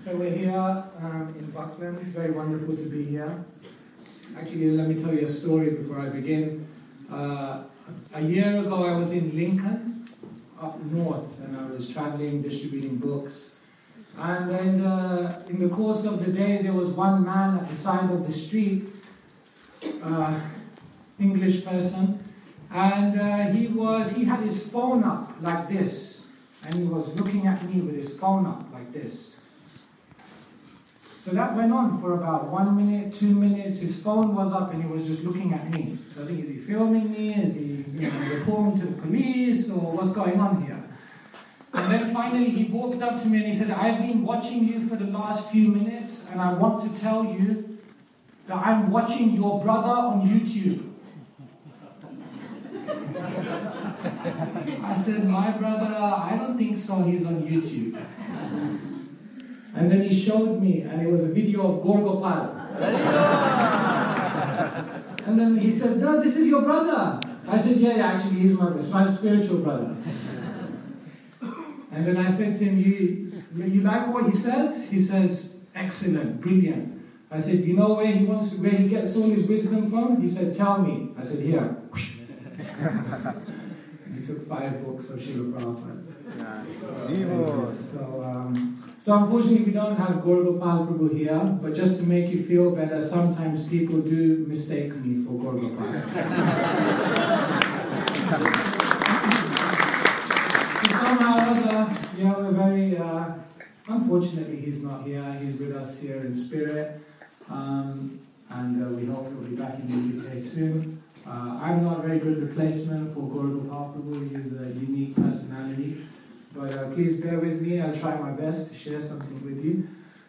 So we're here in Buckland. It's very wonderful to be here. Actually, let me tell you a story before I begin. A year ago, I was in Lincoln, up north, and I was traveling, distributing books. And then in the course of the day, there was one man at the side of the street, English person, and he had his phone up like this, and he was looking at me with his phone up like this. So that went on for about 1 minute, 2 minutes. His phone was up and he was just looking at me. So I think, is he filming me? Is he reporting to the police? Or what's going on here? And then finally he walked up to me and he said, I've been watching you for the last few minutes and I want to tell you that I'm watching your brother on YouTube. I said, my brother, I don't think so, he's on YouTube. And then he showed me, and it was a video of Gorgopal. And then he said, no, this is your brother. I said, yeah, actually, he's my spiritual brother. And then I said to him, you like what he says? He says, excellent, brilliant. I said, you know where he gets all his wisdom from? He said, tell me. I said, here. He took 5 books of Srila Prabhupada. So unfortunately we don't have Gorgopal Prabhu here, but just to make you feel better, sometimes people do mistake me for Gorgopal. So somehow or other, we're very, unfortunately he's not here, he's with us here in spirit, and we hope he'll be back in the UK soon. I'm not a very good replacement for Gorgopal Prabhu, he's a unique personality. But please bear with me, I'll try my best to share something with you.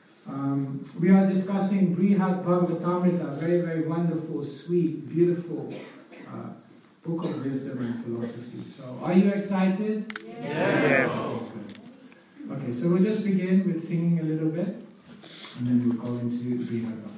We are discussing Brihad Bhagavatamrita, a very, very wonderful, sweet, beautiful book of wisdom and philosophy. So, are you excited? Yeah. Okay, so we'll just begin with singing a little bit, and then we'll go into Brihad Bhagavatamrita.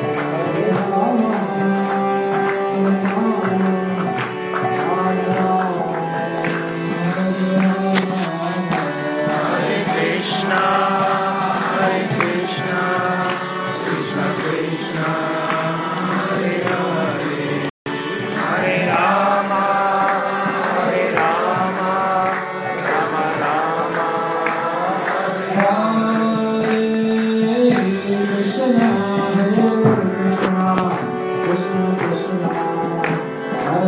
Hare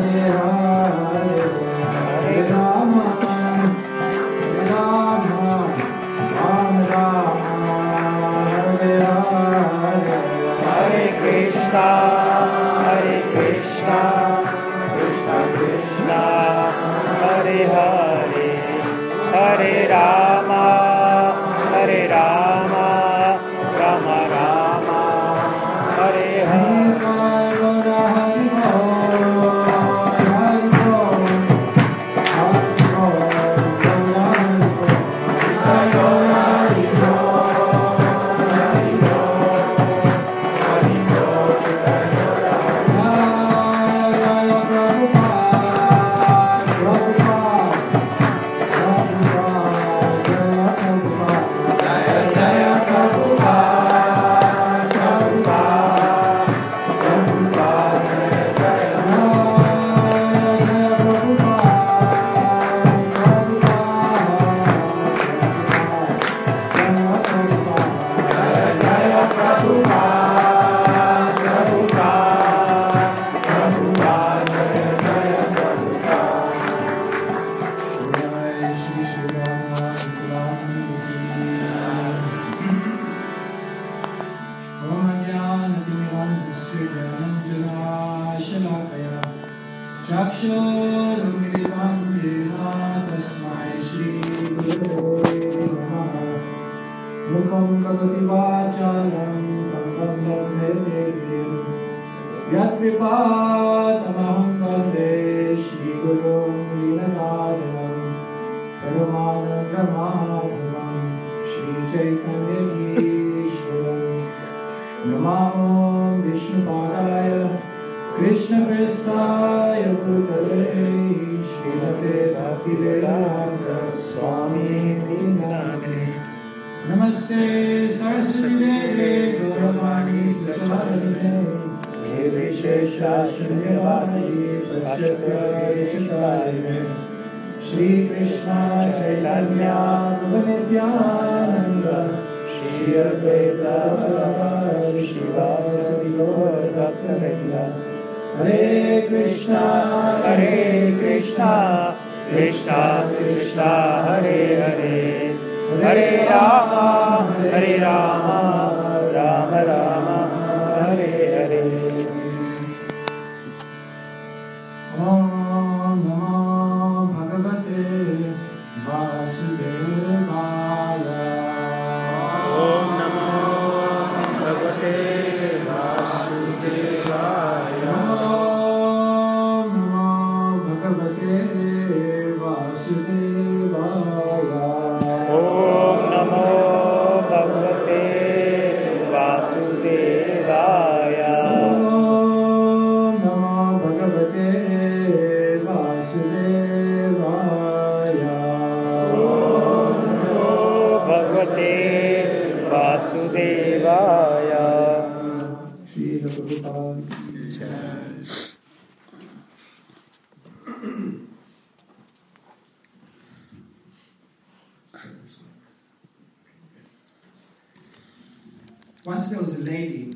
Once there was a lady,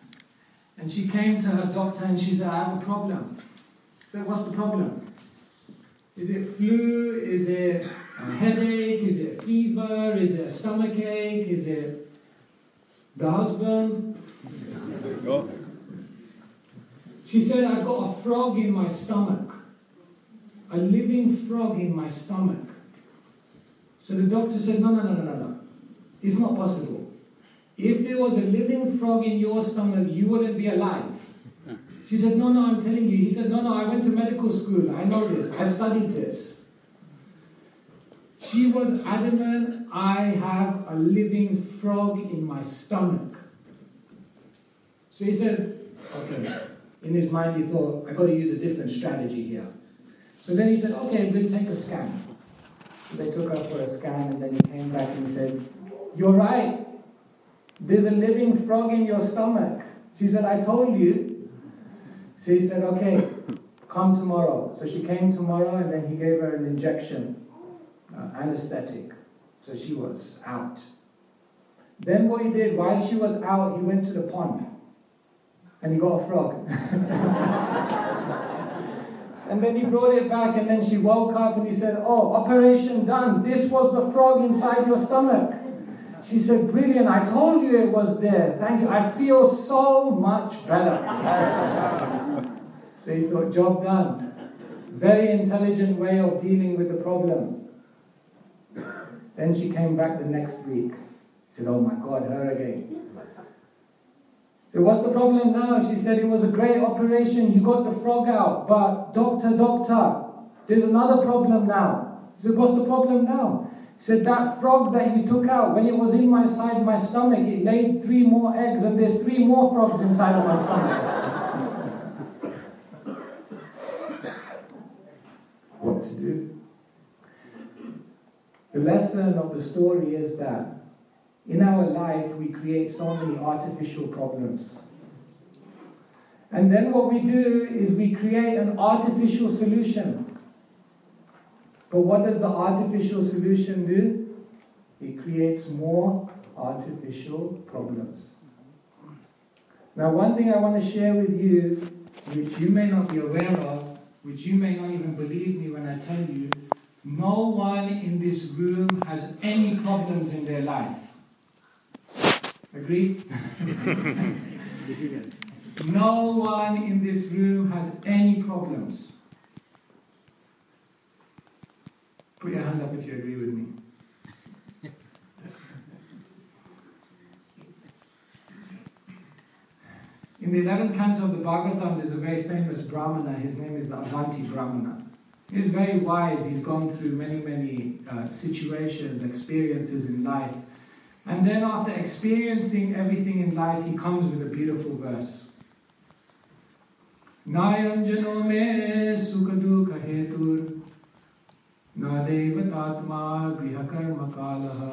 and she came to her doctor and she said, I have a problem. I said, what's the problem? Is it flu? Is it a headache? Is it fever? Is it a stomach ache? Is it the husband? Oh. She said, I've got a frog in my stomach. A living frog in my stomach. So the doctor said, no. It's not possible. If there was a living frog in your stomach, you wouldn't be alive. She said, no, I'm telling you. He said, no, I went to medical school. I know this. I studied this. She was adamant, I have a living frog in my stomach. So he said, okay. In his mind, he thought, I've got to use a different strategy here. So then he said, okay, we'll take a scan. So they took her for a scan, and then he came back and he said, you're right. There's a living frog in your stomach. She said, I told you. So he said, okay, come tomorrow. So she came tomorrow, and then he gave her an injection, anesthetic. So she was out. Then what he did, while she was out, he went to the pond. And he got a frog. And then he brought it back, and then she woke up and he said, oh, operation done. This was the frog inside your stomach. She said, brilliant, I told you it was there. Thank you. I feel so much better. So he thought, job done. Very intelligent way of dealing with the problem. Then she came back the next week. He said, oh my God, her again. So what's the problem now? She said, it was a great operation. You got the frog out. But doctor, there's another problem now. He said, what's the problem now? He said, that frog that you took out, when it was in my stomach, it laid 3 more eggs, and there's 3 more frogs inside of my stomach. What to do? The lesson of the story is that in our life, we create so many artificial problems. And then what we do is we create an artificial solution. But what does the artificial solution do? It creates more artificial problems. Now, one thing I want to share with you, which you may not be aware of, which you may not even believe me when I tell you, no one in this room has any problems in their life. Agreed? No one in this room has any problems. Put your hand up if you agree with me. In the 11th canto of the Bhagavatam, there's a very famous Brahmana. His name is the Avanti Brahmana. He's very wise. He's gone through many situations, experiences in life. And then after experiencing everything in life, he comes with a beautiful verse. Nayam jano me sukadukha hetur na devatatma grihakarma kalaha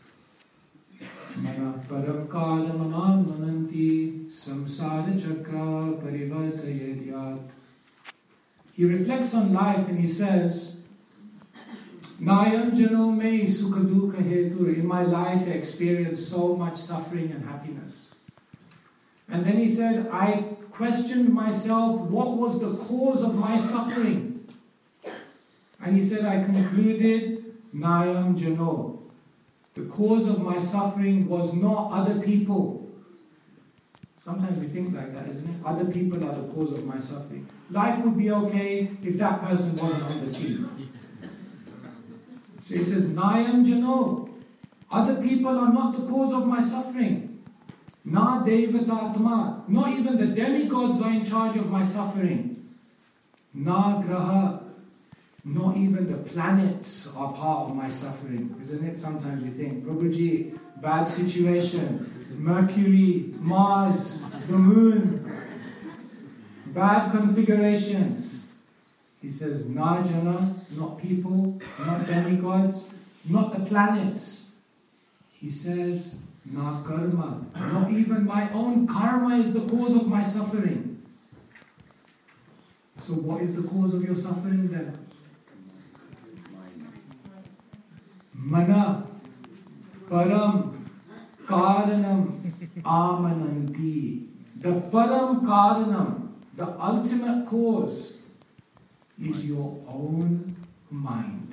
mana param kala manan mananti samsara chakra parivartayedyat. He reflects on life and he says, Nayam jano me sukadukha hetur. In my life I experienced so much suffering and happiness. And then he said, I questioned myself, what was the cause of my suffering? And he said, I concluded, Nayam jano. The cause of my suffering was not other people. Sometimes we think like that, isn't it? Other people are the cause of my suffering. Life would be okay if that person wasn't on the scene. So he says, Nayam jano. Other people are not the cause of my suffering. Na devatatma. Not even the demigods are in charge of my suffering. Na graha. Not even the planets are part of my suffering. Isn't it? Sometimes we think, Prabhuji, bad situation. Mercury, Mars, the moon. Bad configurations. He says, Na jana, not people, not demigods, not the planets. He says, Na karma, not even my own karma is the cause of my suffering. So what is the cause of your suffering then? Mana, param, karanam, amananti. The param karanam, the ultimate cause, is your own mind.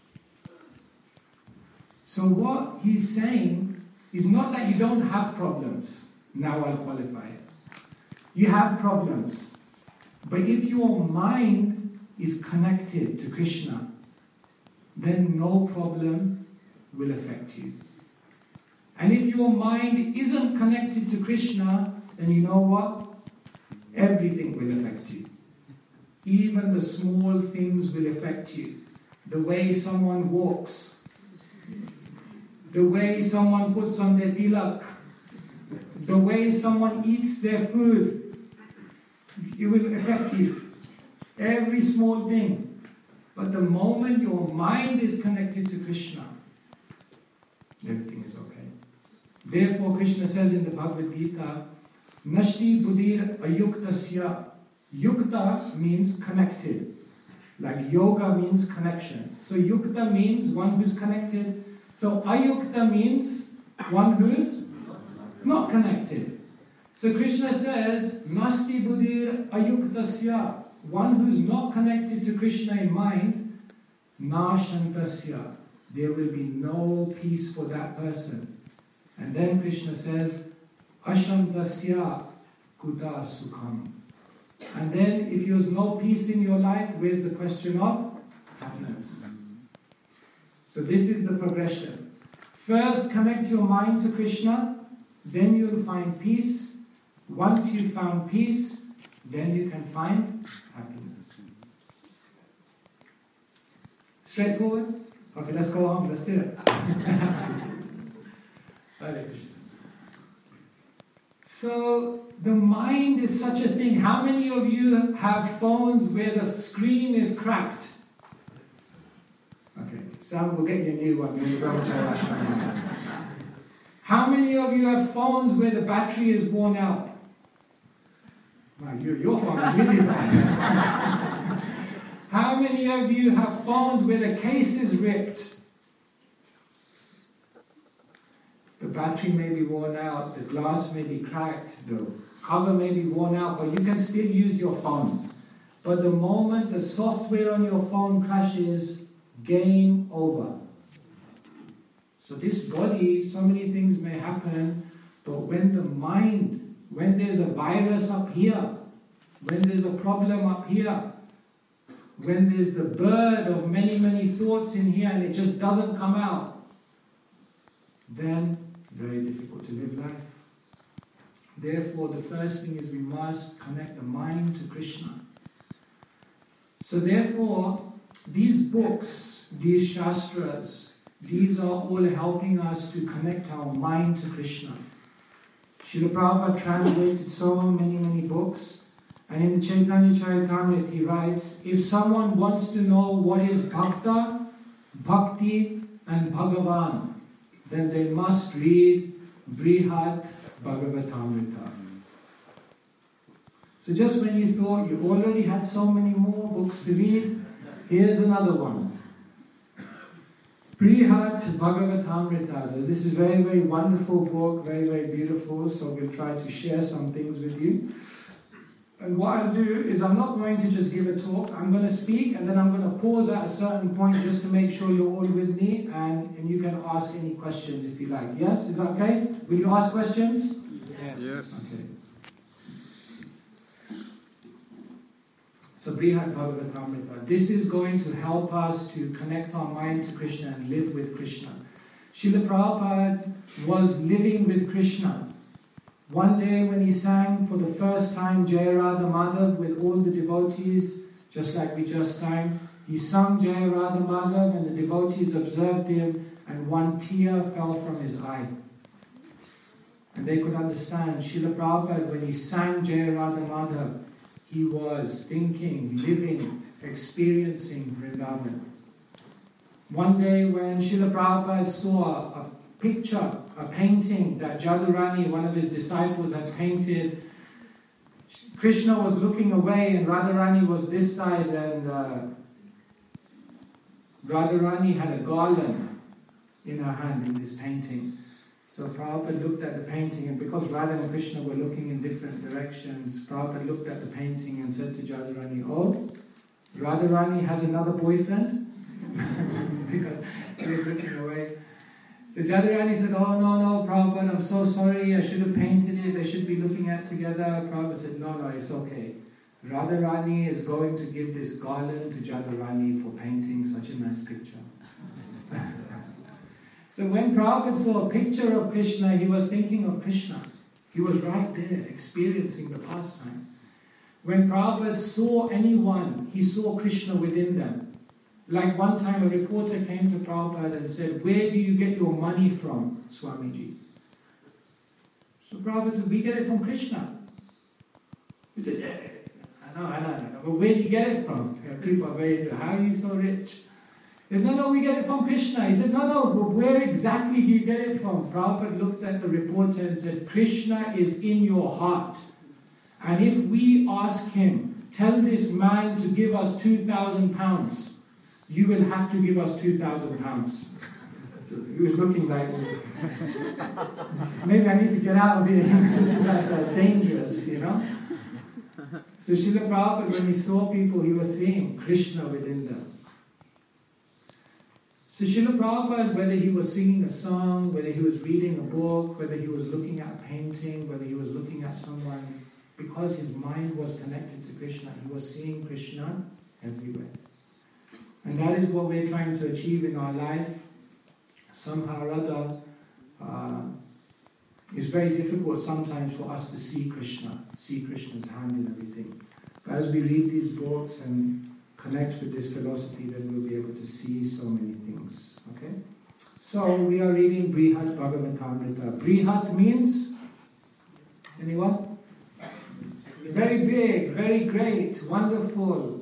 So what he's saying is not that you don't have problems. Now I'll qualify it. You have problems. But if your mind is connected to Krishna, then no problem will affect you. And if your mind isn't connected to Krishna, then you know what? Everything will affect you. Even the small things will affect you. The way someone walks, the way someone puts on their tilak, the way someone eats their food, it will affect you. Every small thing. But the moment your mind is connected to Krishna, everything is okay. Therefore, Krishna says in the Bhagavad Gita, Nashti buddhir ayuktasya. Yukta means connected. Like yoga means connection. So yukta means one who's connected. So ayukta means one who's not connected. So Krishna says, Nasti buddhir ayuktasya. one who's not connected to Krishna in mind, na shantasya, there will be no peace for that person. And then Krishna says, ashantasya kuta sukham. And then if there's no peace in your life, where's the question of happiness? So this is the progression. First, connect your mind to Krishna, then you'll find peace. Once you've found peace, then you can find happiness. Straightforward? Okay, let's go on, let's do it. Hare Krishna. So, the mind is such a thing. How many of you have phones where the screen is cracked? Okay, Sam, we'll get you a new one when you go to Ashram. How many of you have phones where the battery is worn out? Wow, your phone is really bad. How many of you have phones where the case is ripped? The battery may be worn out, the glass may be cracked, the cover may be worn out, but you can still use your phone. But the moment the software on your phone crashes, game over. So this body, so many things may happen, but when the mind, when there's a virus up here, when there's a problem up here, when there's the bird of many, many thoughts in here and it just doesn't come out, then very difficult to live life. Therefore, the first thing is we must connect the mind to Krishna. So therefore, these books, these shastras, these are all helping us to connect our mind to Krishna. Srila Prabhupada translated so many, many books. And in the Chaitanya Charitamrita he writes, if someone wants to know what is Bhakta, Bhakti and Bhagavan, then they must read Brihad Bhagavatamrita. So just when you thought you already had so many more books to read, here's another one. Brihad Bhagavatamrita. So this is a very, very wonderful book, very, very beautiful, so we'll try to share some things with you. And what I'll do is I'm not going to just give a talk, I'm going to speak and then I'm going to pause at a certain point just to make sure you're all with me and you can ask any questions if you like. Yes? Is that okay? Will you ask questions? Yes. Okay. So Brihad Bhagavatamrita. This is going to help us to connect our mind to Krishna and live with Krishna. Srila Prabhupada was living with Krishna. One day when he sang for the first time Jai Radha Madhav with all the devotees, just like we just sang, he sung Jai Radha Madhav and the devotees observed him and one tear fell from his eye. And they could understand, Srila Prabhupada, when he sang Jai Radha Madhav, he was thinking, living, experiencing Vrindavan. One day when Srila Prabhupada saw a picture, a painting that Jadurani, one of his disciples, had painted. Krishna was looking away and Radharani was this side and Radharani had a garland in her hand in this painting. So Prabhupada looked at the painting and because Radha and Krishna were looking in different directions, Prabhupada looked at the painting and said to Jadurani, oh, Radharani has another boyfriend? Because she was looking away. So Jadurani said, oh no, Prabhupada, I'm so sorry, I should have painted it, they should be looking at together. Prabhupada said, no, it's okay. Radharani is going to give this garland to Jadurani for painting such a nice picture. So when Prabhupada saw a picture of Krishna, he was thinking of Krishna. He was right there, experiencing the pastime. When Prabhupada saw anyone, he saw Krishna within them. Like one time a reporter came to Prabhupada and said, where do you get your money from, Swamiji? So Prabhupada said, we get it from Krishna. He said, yeah, I know. But where do you get it from? People are very, how are you so rich? He said, no, we get it from Krishna. He said, no, but where exactly do you get it from? Prabhupada looked at the reporter and said, Krishna is in your heart. And if we ask him, tell this man to give us 2,000 pounds, you will have to give us 2,000 pounds. So he was looking like, maybe I need to get out of here. This is like dangerous, you know. So Srila Prabhupada, when he saw people, he was seeing Krishna within them. So Srila Prabhupada, whether he was singing a song, whether he was reading a book, whether he was looking at a painting, whether he was looking at someone, because his mind was connected to Krishna, he was seeing Krishna everywhere. And that is what we're trying to achieve in our life. Somehow or other, it's very difficult sometimes for us to see Krishna, see Krishna's hand in everything. But as we read these books and connect with this philosophy, then we'll be able to see so many things. Okay? So we are reading Brihat Bhagavatamrita. Brihat means, anyone? Very big, very great, wonderful.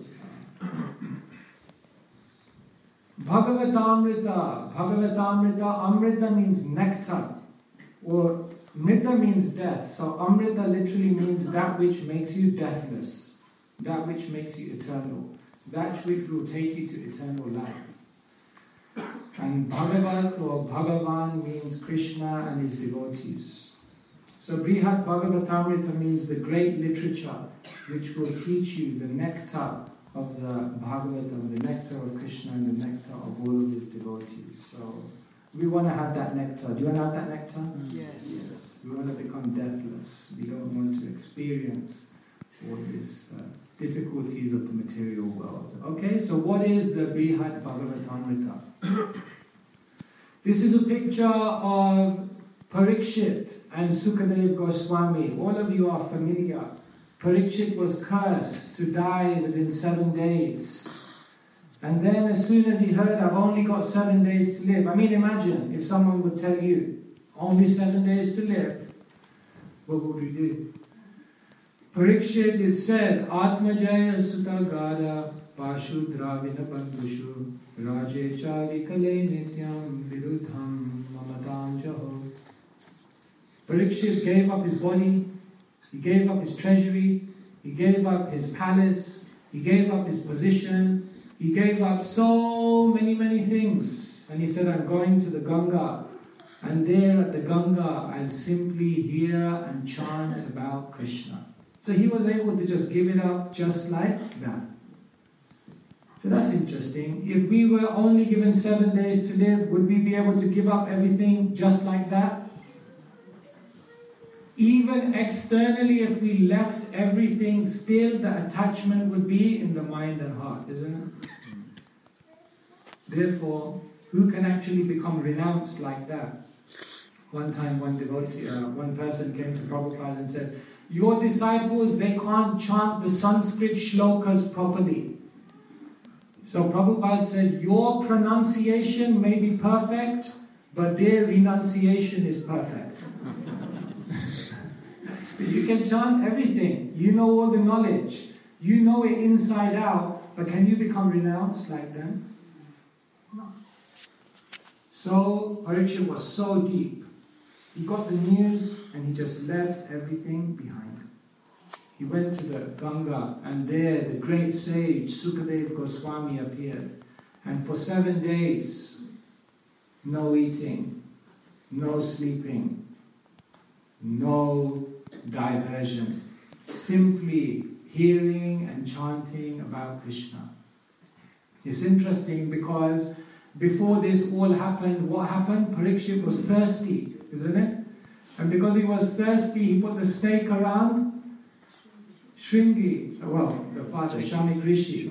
Bhagavatamrita. Bhagavatamrita. Amrita means nectar. Or Mrita means death. So Amrita literally means that which makes you deathless. That which makes you eternal. That which will take you to eternal life. And Bhagavat or Bhagavan means Krishna and his devotees. So Brihat Bhagavatamrita means the great literature which will teach you the nectar of the Bhagavatam, the nectar of Krishna and the nectar of all of his devotees. So we want to have that nectar. Do you want to have that nectar? Yes. We want to become deathless. We don't want to experience all these difficulties of the material world. Okay, so what is the Brihat Bhagavatamrita? This is a picture of Parikshit and Sukadev Goswami. All of you are familiar. Parikshit was cursed to die within 7 days. And then as soon as he heard, I've only got 7 days to live. I mean, imagine if someone would tell you, only 7 days to live. What would we do? Parikshit, it said, Atmajaya Sutta Gada Pashu Dravina Bandushu Raje Chali Kale Nityam Viruddham Mamatam Jaho. Parikshit gave up his body, he gave up his treasury, he gave up his palace, he gave up his position, he gave up so many things. And he said, I'm going to the Ganga. And there at the Ganga, I'll simply hear and chant about Krishna. So he was able to just give it up just like that. So that's interesting. If we were only given 7 days to live, would we be able to give up everything just like that? Even externally, if we left everything, still the attachment would be in the mind and heart, isn't it? Therefore, who can actually become renounced like that? One time, one person came to Prabhupada and said, your disciples, they can't chant the Sanskrit shlokas properly. So Prabhupada said, your pronunciation may be perfect, but their renunciation is perfect. You can chant everything. You know all the knowledge. You know it inside out, but can you become renounced like them? No. So Parikshit was so deep. He got the news and he just left everything behind. He went to the Ganga, and there the great sage Sukadev Goswami appeared. And for 7 days, no eating, no sleeping, no diversion, simply hearing and chanting about Krishna. It's interesting because before this all happened, what happened? Parikshit was thirsty, isn't it? And because he was thirsty, he put the snake around Shringi, the father, Shamik Rishi.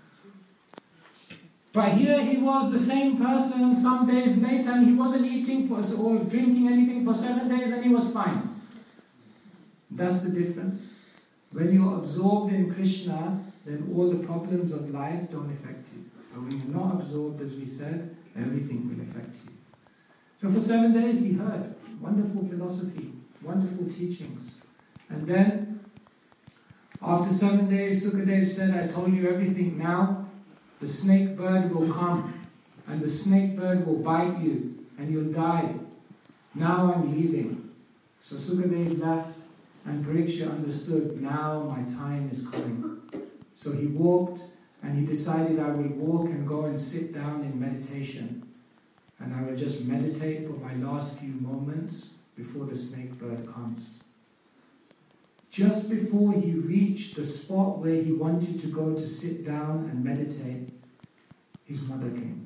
But here he was the same person some days later, and he wasn't eating or drinking anything for 7 days, and he was fine. That's the difference. When you're absorbed in Krishna, then all the problems of life don't affect you. But when you're not absorbed, as we said, everything will affect you. So for 7 days he heard wonderful philosophy, wonderful teachings. And then, after 7 days, Sukadev said, I told you everything. Now, the snake bird will come, and the snake bird will bite you, and you'll die. Now I'm leaving. So Sukadev left, and Parikshit understood, now my time is coming. So he walked, and he decided, I will walk and go and sit down in meditation. And I will just meditate for my last few moments before the snake bird comes. just before he reached the spot where he wanted to go to sit down and meditate, his mother came.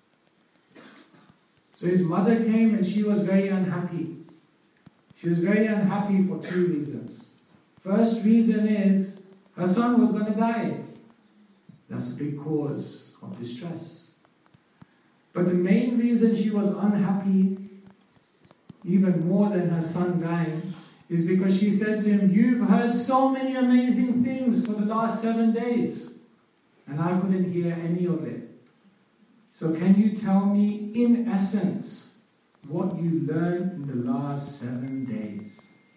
So his mother came and she was very unhappy. She was very unhappy for two reasons. First reason is her son was going to die. That's a big cause of distress. But the main reason she was unhappy, even more than her son dying, is because she said to him, "You've heard so many amazing things for the last 7 days, and I couldn't hear any of it. So can you tell me, in essence, what you learned in the last 7 days?"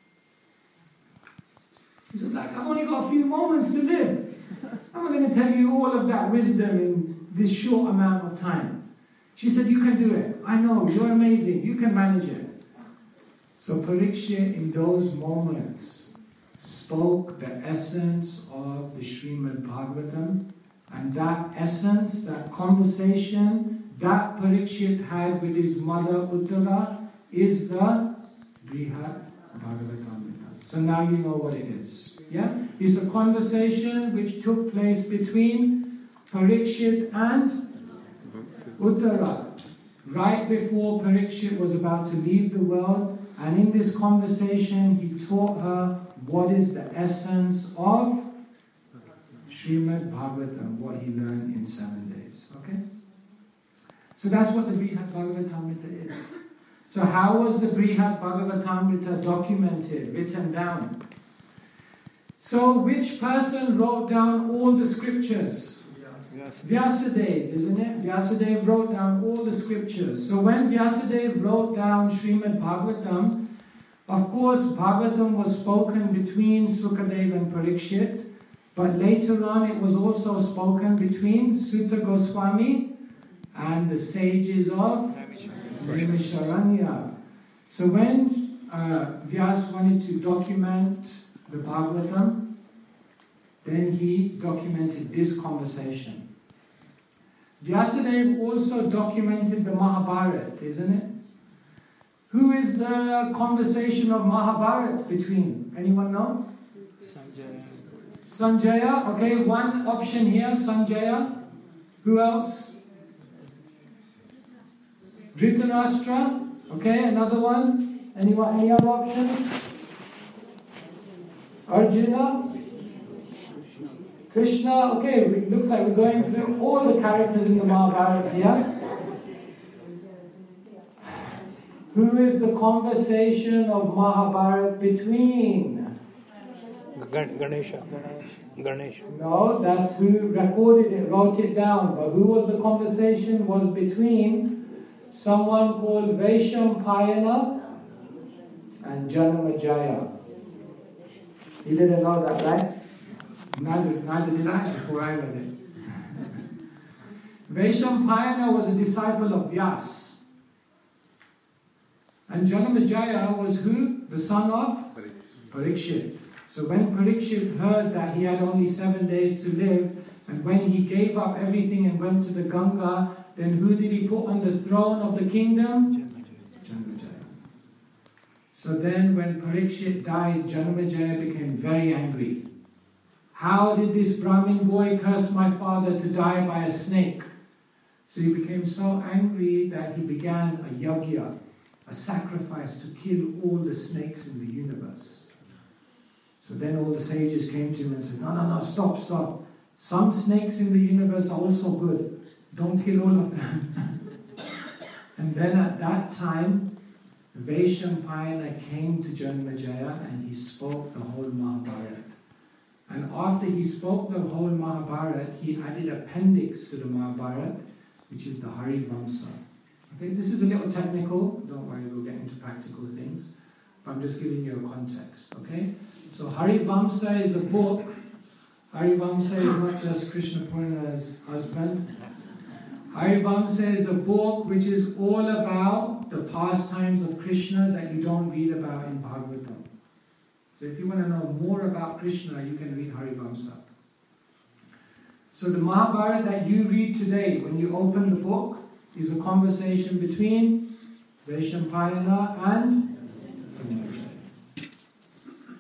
He said, "Like, I've only got a few moments to live. I'm not going to tell you all of that wisdom in this short amount of time." She said, "You can do it. I know, you're amazing. You can manage it." So Parikshit in those moments spoke the essence of the Srimad Bhagavatam, and that essence, that conversation that Parikshit had with his mother Uttara is the Brihad Bhagavatamrita. So now you know what it is. Yeah? It's a conversation which took place between Parikshit and Uttara, right before Parikshit was about to leave the world. And in this conversation, he taught her what is the essence of Srimad Bhagavatam, what he learned in 7 days. Okay? So that's what the Brihad Bhagavatamrita is. So how was the Brihad Bhagavatamrita documented, written down? So which person wrote down all the scriptures? Vyasadeva, isn't it? Vyasadeva wrote down all the scriptures. So when Vyasadeva wrote down Srimad Bhagavatam, of course Bhagavatam was spoken between Sukadeva and Parikshit, but later on it was also spoken between Sutta Goswami and the sages of Naimisharanya. So when Vyas wanted to document the Bhagavatam, then he documented this conversation. Vyasadeva also documented the Mahabharata, isn't it? Who is the conversation of Mahabharata between? Anyone know? Sanjaya. Okay, one option here, Sanjaya. Who else? Dhritarashtra. Okay, another one. Anyone? Any other options? Arjuna. Krishna. Okay, it looks like we're going through all the characters in the Mahabharata here. Who is the conversation of Mahabharata between? Ganesha. No, that's who recorded it, wrote it down. But who was the conversation? Was between someone called Vaishampayana and Janamejaya. You didn't know that, right? Neither did I before I read it. Vaishampayana was a disciple of Vyas. And Janamejaya was who? The son of Parikshit. So when Parikshit heard that he had only 7 days to live, and when he gave up everything and went to the Ganga, then who did he put on the throne of the kingdom? Janamejaya. So then when Parikshit died, Janamejaya became very angry. How did this Brahmin boy curse my father to die by a snake? So he became so angry that he began a yajna, a sacrifice to kill all the snakes in the universe. So then all the sages came to him and said, no, stop. Some snakes in the universe are also good. Don't kill all of them. And then at that time, Vaishampayana came to Janamejaya and he spoke the whole Mahabharata. And after he spoke the whole Mahabharata, he added appendix to the Mahabharata, which is the Harivamsa. Okay, this is a little technical, don't worry, we'll get into practical things, but I'm just giving you a context, okay? So Harivamsa is a book. Harivamsa is not just Krishna Purna's husband. Harivamsa is a book which is all about the pastimes of Krishna that you don't read about in Bhagavatam. So if you want to know more about Krishna, you can read Harivamsa. So the Mahabharata that you read today, when you open the book, is a conversation between Vaishampayana and Janamejaya.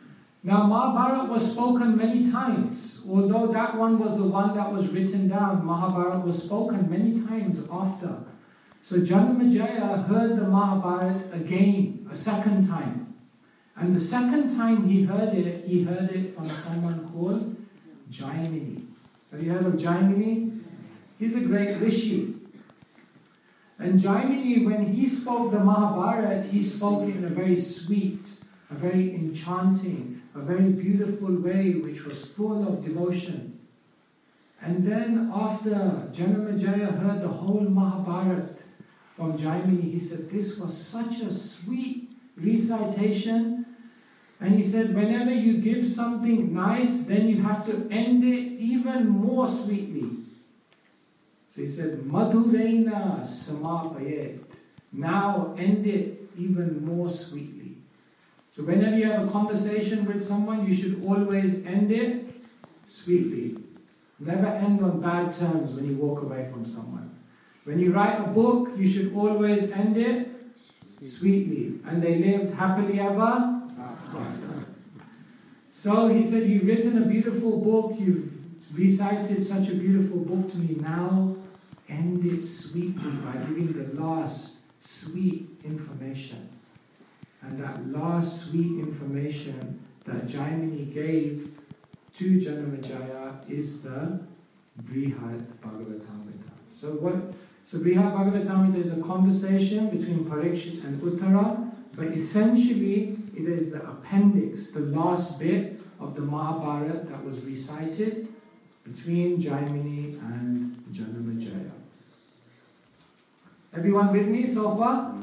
Now, Mahabharata was spoken many times. Although that one was the one that was written down, Mahabharata was spoken many times after. So Janamejaya heard the Mahabharata again, a second time. And the second time he heard it from someone called Jaimini. Have you heard of Jaimini? He's a great rishi. And Jaimini, when he spoke the Mahabharata, he spoke it in a very sweet, a very enchanting, a very beautiful way, which was full of devotion. And then after Janamejaya heard the whole Mahabharata from Jaimini, he said, this was such a sweet recitation. And he said, whenever you give something nice, then you have to end it even more sweetly. So he said, Madhureina samapayet. Now end it even more sweetly. So whenever you have a conversation with someone, you should always end it sweetly. Never end on bad terms when you walk away from someone. When you write a book, you should always end it sweetly. And they lived happily ever after. So he said, you've written a beautiful book, you've recited such a beautiful book to me, now end it sweetly by giving the last sweet information. And that last sweet information that Jaimini gave to Janamejaya is the Brihad Bhagavatamrita. So Brihad Bhagavatamrita is a conversation between Parikshit and Uttara, but essentially it is the appendix, the last bit of the Mahabharata that was recited between Jaimini and Janamejaya. Everyone with me so far?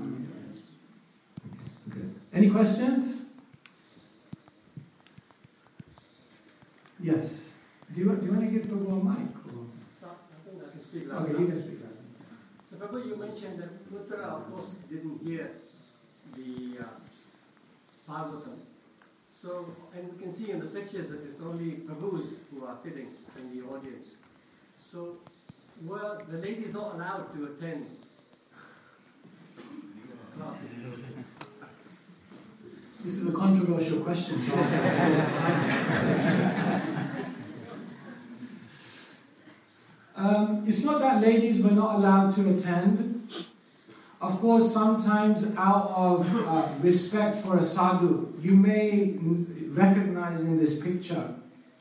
Okay. Any questions? Yes. Do you want to give Prabhu a mic? Or? I think I can speak loud. Okay, you can speak loud. So Prabhu, you mentioned that Uttara, of course, didn't hear the Bhagavatam. So, and we can see in the pictures that it's only Prabhus who are sitting in the audience. So, were the ladies not allowed to attend classes? This is a controversial question to answer. It's not that ladies were not allowed to attend. Of course, sometimes out of respect for a sadhu, you may recognize in this picture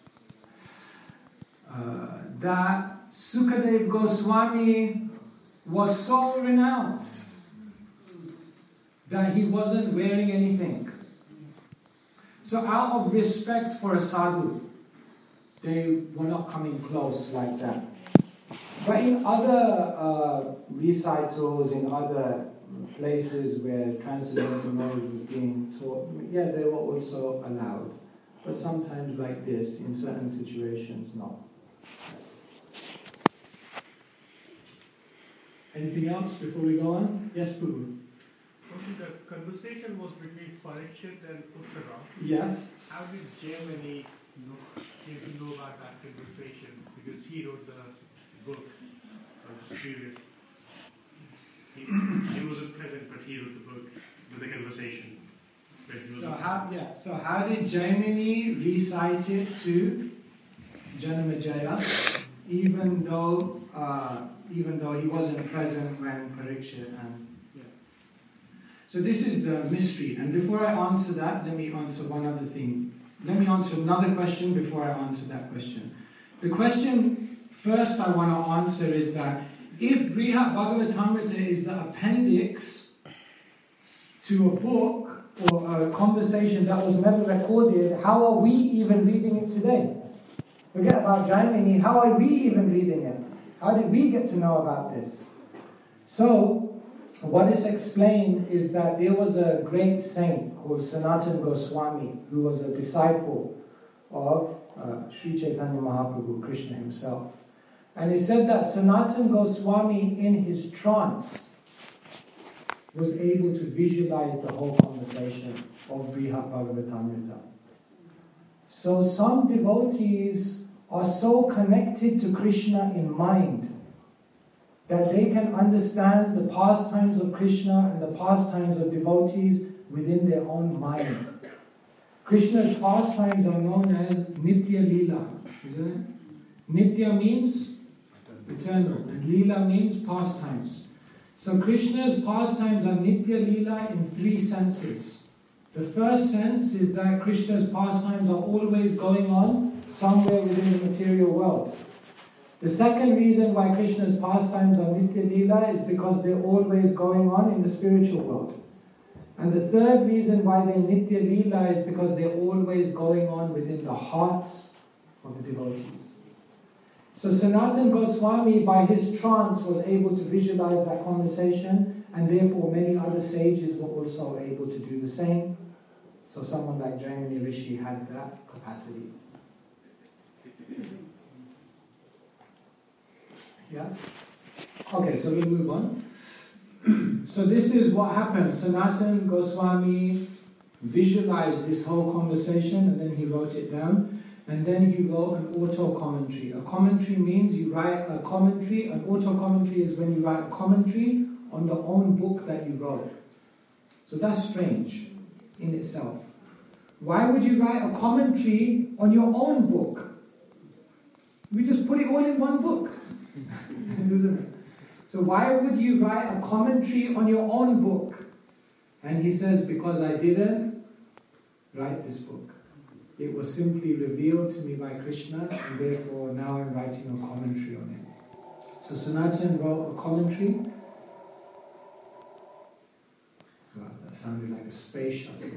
that Sukadev Goswami was so renounced that he wasn't wearing anything. So out of respect for a sadhu, they were not coming close like that. But in other recitals, in other places where transcendental knowledge was being taught, yeah, they were also allowed. But sometimes like this, in certain situations, no. Anything else before we go on? Yes, Prabhu. The conversation was between Parikshit and Uttara. Yes. How did Jaimini know about that conversation? Because he wrote the book. I was curious. He wasn't present, but he wrote the book with the conversation. So how did Jaimini recite it to Janamejaya, even though he wasn't present when Parikshit and So this is the mystery. And before I answer that, let me answer one other thing. Let me answer another question before I answer that question. The question first I want to answer is that if Brihad Bhagavatamrita is the appendix to a book or a conversation that was never recorded, how are we even reading it today? Forget about Jaimini, how are we even reading it? How did we get to know about this? So, what is explained is that there was a great saint called Sanatana Goswami who was a disciple of Sri Chaitanya Mahaprabhu, Krishna himself. And it said that Sanatana Goswami in his trance was able to visualize the whole conversation of Brihad Bhagavatamrita. So some devotees are so connected to Krishna in mind that they can understand the pastimes of Krishna and the pastimes of devotees within their own mind. Krishna's pastimes are known as Nitya Leela, isn't it? Nitya means eternal, and Leela means pastimes. So Krishna's pastimes are Nitya Leela in three senses. The first sense is that Krishna's pastimes are always going on somewhere within the material world. The second reason why Krishna's pastimes are Nitya Leela is because they're always going on in the spiritual world. And the third reason why they're Nitya Leela is because they're always going on within the hearts of the devotees. So Sanatana Goswami, by his trance, was able to visualize that conversation, and therefore many other sages were also able to do the same. So someone like Jaimini Rishi had that capacity. Yeah? Okay, so we'll move on. So this is what happened. Sanatana Goswami visualized this whole conversation and then he wrote it down. And then he wrote an auto-commentary. A commentary means you write a commentary. An auto-commentary is when you write a commentary on the own book that you wrote. So that's strange in itself. Why would you write a commentary on your own book? We just put it all in one book. Isn't it? So why would you write a commentary on your own book? And he says, because I didn't write this book. It was simply revealed to me by Krishna, and therefore now I'm writing a commentary on it. So Sanatana wrote a commentary. Wow, that sounded like a space shuttle.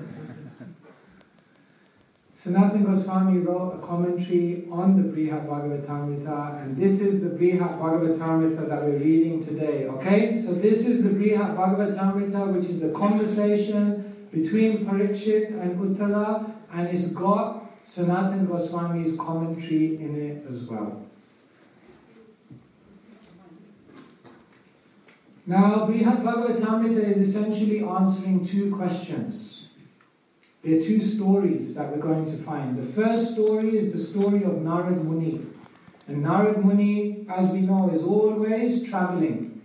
Sanatana Goswami wrote a commentary on the Brihad Bhagavatamrita, and this is the Brihad Bhagavatamrita that we're reading today. Okay? So this is the Brihad Bhagavatamrita, which is the conversation between Parikshit and Uttara, and it's got Sanatana Goswami's commentary in it as well. Now, Brihad Bhagavatamrita is essentially answering two questions. There are two stories that we're going to find. The first story is the story of Narad Muni. And Narad Muni, as we know, is always traveling.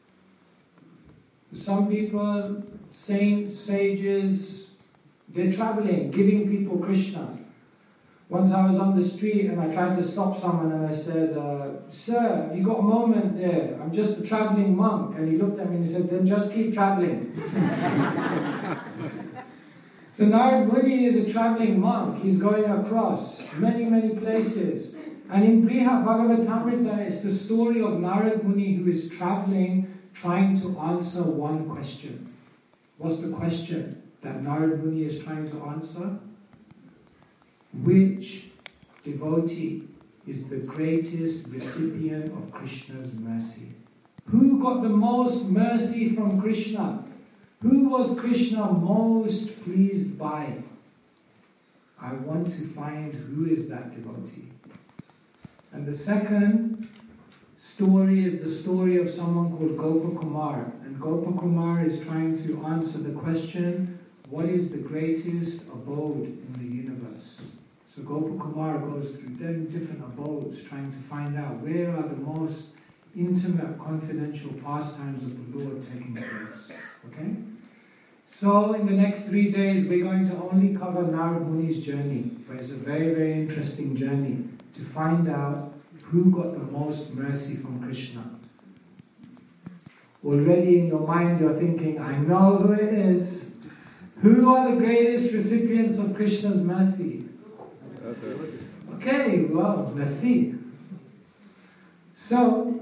Some people, saints, sages, they're traveling, giving people Krishna. Once I was on the street and I tried to stop someone and I said, Sir, have you got a moment there? I'm just a traveling monk. And he looked at me and he said, then just keep traveling. So Narad Muni is a traveling monk. He's going across many, many places. And in Brihad Bhagavatamrita, it's the story of Narad Muni who is traveling, trying to answer one question. What's the question that Narad Muni is trying to answer? Which devotee is the greatest recipient of Krishna's mercy? Who got the most mercy from Krishna? Who was Krishna most pleased by? I want to find who is that devotee. And the second story is the story of someone called Gopakumar. And Gopakumar is trying to answer the question, what is the greatest abode in the universe? So Gopakumar goes through 10 different abodes trying to find out where are the most intimate, confidential pastimes of the Lord taking place. Okay? So in the next 3 days we're going to only cover Narad Muni's journey. But it's a very, very interesting journey to find out who got the most mercy from Krishna. Already in your mind you're thinking, I know who it is. Who are the greatest recipients of Krishna's mercy? Okay, well, let's see. So,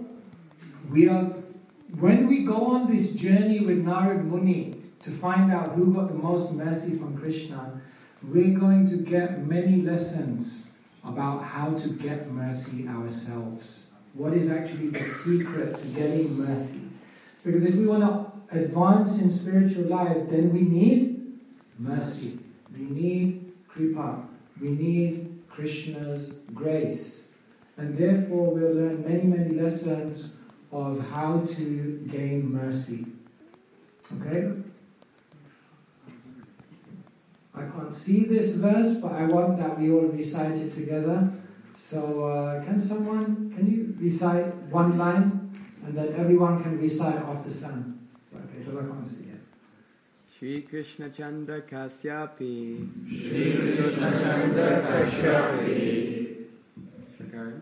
when we go on this journey with Narad Muni to find out who got the most mercy from Krishna, we're going to get many lessons about how to get mercy ourselves. What is actually the secret to getting mercy? Because if we want to advance in spiritual life, then we need mercy. We need kripa. We need Krishna's grace. And therefore we'll learn many, many lessons of how to gain mercy. Okay? I can't see this verse, but I want that we all recite it together. So can you recite one line? And then everyone can recite after Sam. Okay, because I can't see it. Shri Krishna Chandra Kasyapi. Shri Krishna Chandra Kashyapi. Shakaran?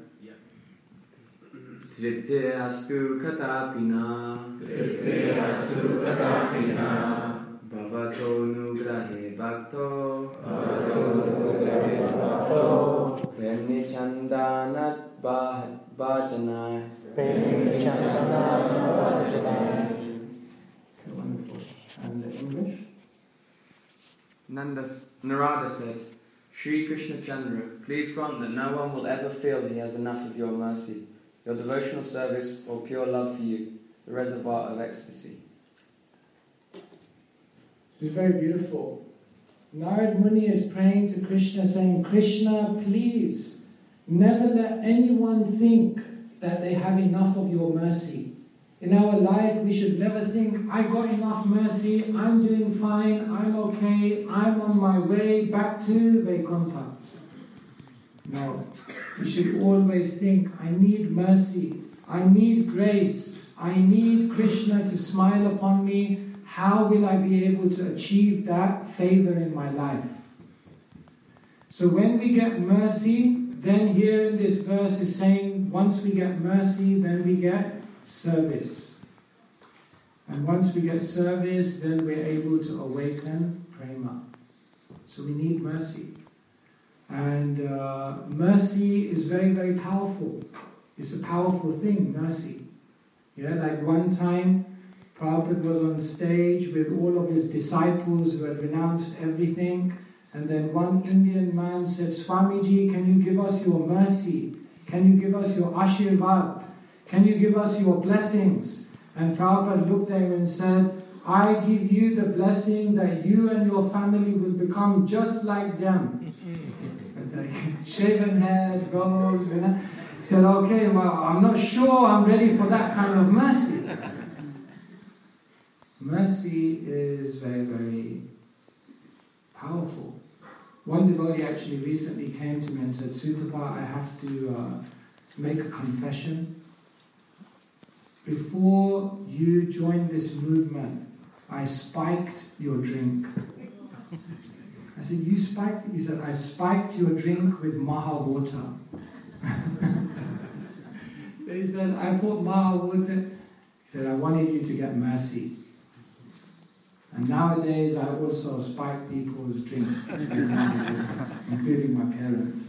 Tripte astu katapina. Tripte astu katapina. Bhavato nugrahe bhakto. Bhavato nugrahe bhakto. Premni chandanat bhajanai. Premni chandanat bhajanai. Wonderful. And the English? Narada said, Shri Krishna Chandra, please grant that no one will ever feel he has enough of your mercy, your devotional service or pure love for you, the reservoir of ecstasy. This is very beautiful. Narad Muni is praying to Krishna saying, Krishna, please, never let anyone think that they have enough of your mercy. In our life, we should never think, I got enough mercy, I'm doing fine, I'm okay, I'm on my way back to Vaikuntha. No, we should always think, I need mercy, I need grace, I need Krishna to smile upon me. How will I be able to achieve that favor in my life? So when we get mercy, then here in this verse is saying, once we get mercy, then we get service. And once we get service, then we're able to awaken prema. So we need mercy. And mercy is very, very powerful. It's a powerful thing, mercy. Yeah, like one time, Prabhupada was on stage with all of his disciples who had renounced everything, and then one Indian man said, Swamiji, can you give us your mercy? Can you give us your ashirvad? Can you give us your blessings? And Prabhupada looked at him and said, I give you the blessing that you and your family will become just like them. Shaven head, robes, you know. He said, okay, well, I'm not sure I'm ready for that kind of mercy. Mercy is very, very powerful. One devotee actually recently came to me and said, Sutapa, I have to make a confession. Before you joined this movement, I spiked your drink. I said, you spiked? He said, I spiked your drink with Maha water. He said, I put Maha water. He said, I wanted you to get mercy. And nowadays I also spike people's drinks, including my parents.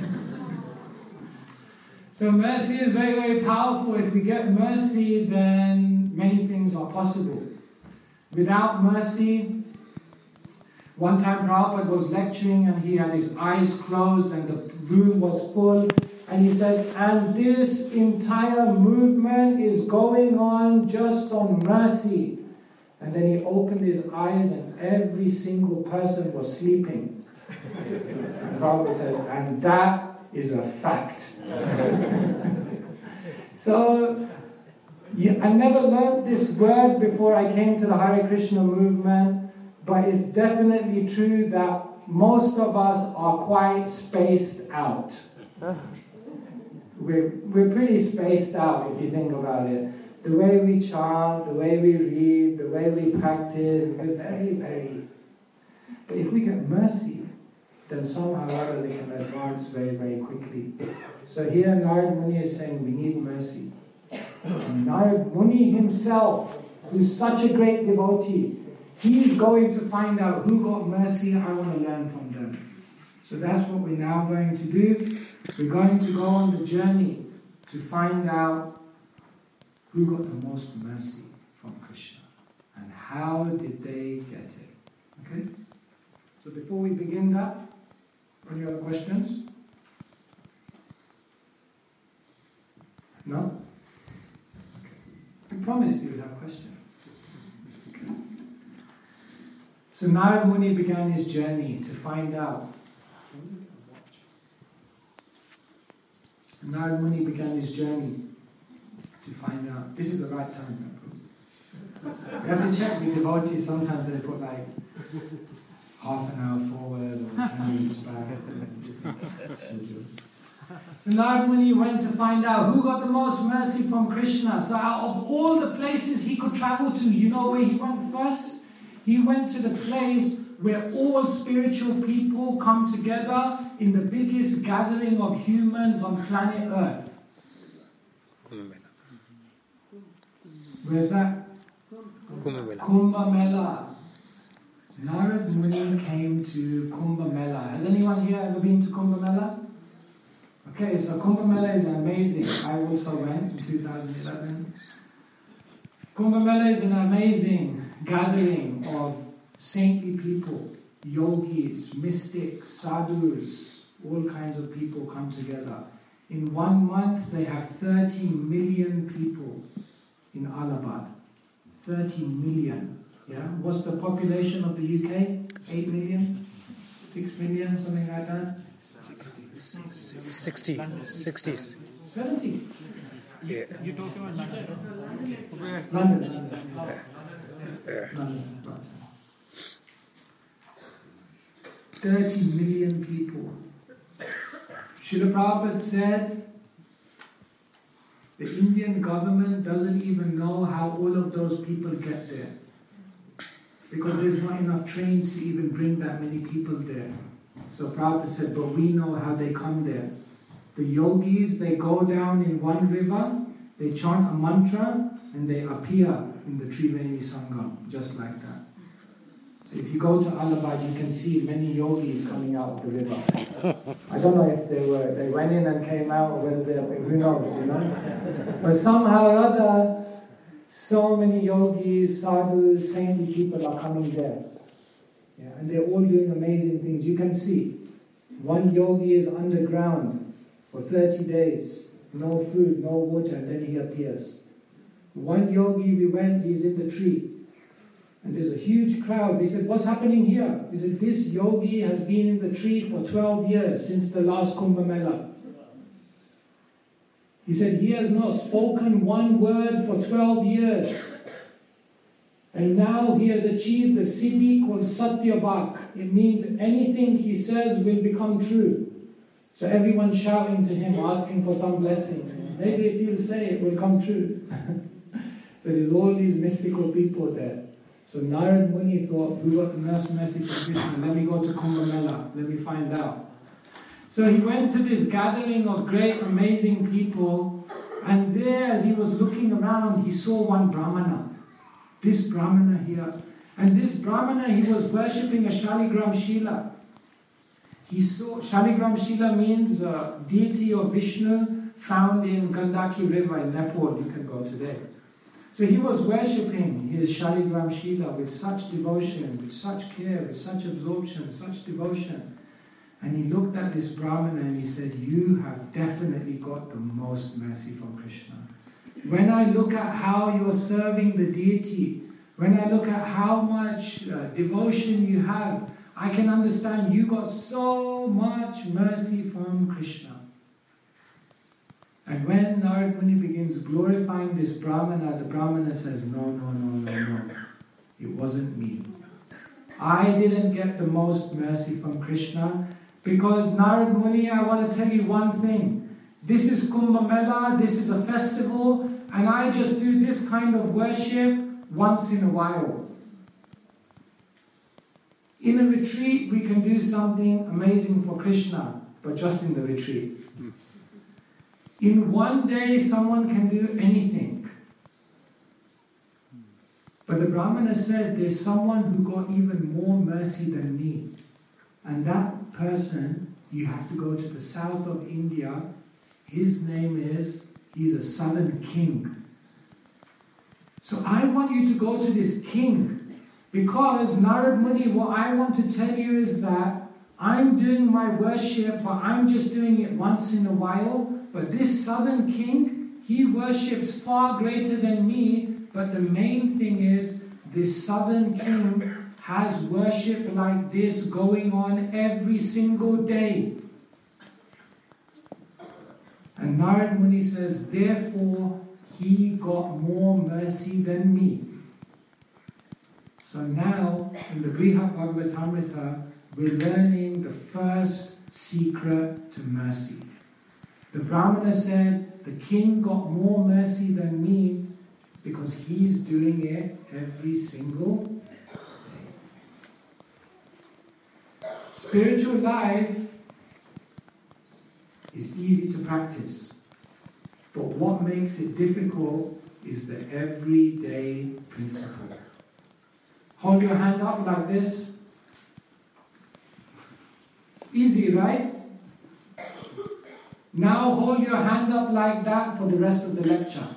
So mercy is very, very powerful. If we get mercy, then many things are possible. Without mercy, one time Prabhupada was lecturing and he had his eyes closed and the room was full. And he said, and this entire movement is going on just on mercy. And then he opened his eyes and every single person was sleeping. And Prabhupada said, and that is a fact. So, I never learned this word before I came to the Hare Krishna movement, but it's definitely true that most of us are quite spaced out. We're pretty spaced out if you think about it. The way we chant, the way we read, the way we practice, we're very, very... But if we get mercy, then somehow or other we can advance very, very quickly. So here Narad Muni is saying we need mercy. And Narad Muni himself, who's such a great devotee, he's going to find out who got mercy. I want to learn from them. So that's what we're now going to do. We're going to go on the journey to find out who got the most mercy from Krishna and how did they get it. Okay? So before we begin that, any other questions? No? Okay. I promised you would have questions. Okay. So Narad Muni began his journey to find out. Narad Muni began his journey to find out. This is the right time. We have to check with devotees. Sometimes they put like half an hour forward or 10 minutes back. So Narad Muni went to find out who got the most mercy from Krishna. So out of all the places he could travel to, you know where he went first? He went to the place where all spiritual people come together in the biggest gathering of humans on planet Earth. Where's that? Kumbh Mela. Narad Muni came to Kumbh Mela. Has anyone here ever been to Kumbh Mela? Okay, so Kumbh Mela is amazing. I also went in 2011. Kumbh Mela is an amazing gathering of saintly people, yogis, mystics, sadhus, all kinds of people come together. In 1 month, they have 30 million people in Allahabad. 30 million. Yeah? What's the population of the UK? 8 million? 6 million? Something like that? 60s. 70? Yeah. You're talking about London? London. Yeah. London. 30 million people. Srila Prabhupada said the Indian government doesn't even know how all of those people get there. Because there's not enough trains to even bring that many people there. So Prabhupada said, but we know how they come there. The yogis, they go down in one river, they chant a mantra, and they appear in the Triveni Sangam, just like that. So if you go to Allahabad, you can see many yogis coming out of the river. I don't know if they went in and came out, or whether who knows, you know. But somehow or other, so many yogis, sadhus, saintly people are coming there. Yeah, and they're all doing amazing things. You can see, one yogi is underground for 30 days, no food, no water, and then he appears. One yogi, we went, he's in the tree. And there's a huge crowd. We said, what's happening here? He said, this yogi has been in the tree for 12 years, since the last Kumbh Mela. He said, he has not spoken one word for 12 years. And now he has achieved the siddhi called Satyavak. It means anything he says will become true. So everyone's shouting to him, asking for some blessing. Maybe if he'll say it, will come true. So there's all these mystical people there. So Narad Muni thought, we got the mercy from Krishna, let me go to Kumbh Mela, let me find out. So he went to this gathering of great, amazing people, and there, as he was looking around, he saw one Brahmana. This Brahmana here. And this Brahmana, he was worshipping a Shaligram Shila. He saw, Shaligram Shila means deity of Vishnu found in Gandaki River in Nepal. You can go today. So he was worshipping his Shaligram Shila with such devotion, with such care, with such absorption, such devotion. And he looked at this Brahmana and he said, you have definitely got the most mercy from Krishna. When I look at how you're serving the deity, when I look at how much devotion you have, I can understand you got so much mercy from Krishna. And when Narad Muni begins glorifying this Brahmana, the Brahmana says, no. It wasn't me. I didn't get the most mercy from Krishna because Narad Muni, I want to tell you one thing. This is Kumbh Mela, this is a festival, and I just do this kind of worship once in a while. In a retreat, we can do something amazing for Krishna, but just in the retreat. In one day, someone can do anything. But the Brahmana said, there's someone who got even more mercy than me. And that person, you have to go to the south of India. His name is, he's a southern king. So I want you to go to this king. Because Narad Muni, what I want to tell you is that I'm doing my worship, but I'm just doing it once in a while. But this southern king, he worships far greater than me. But the main thing is, this southern king has worship like this going on every single day. And Narad Muni says, therefore, he got more mercy than me. So now, in the Brihad Bhagavatamrita, we're learning the first secret to mercy. The Brahmana said, the king got more mercy than me because he's doing it every single day. Spiritual life is easy to practice, but what makes it difficult is the everyday principle. Hold your hand up like this. Easy, right? Now hold your hand up like that for the rest of the lecture.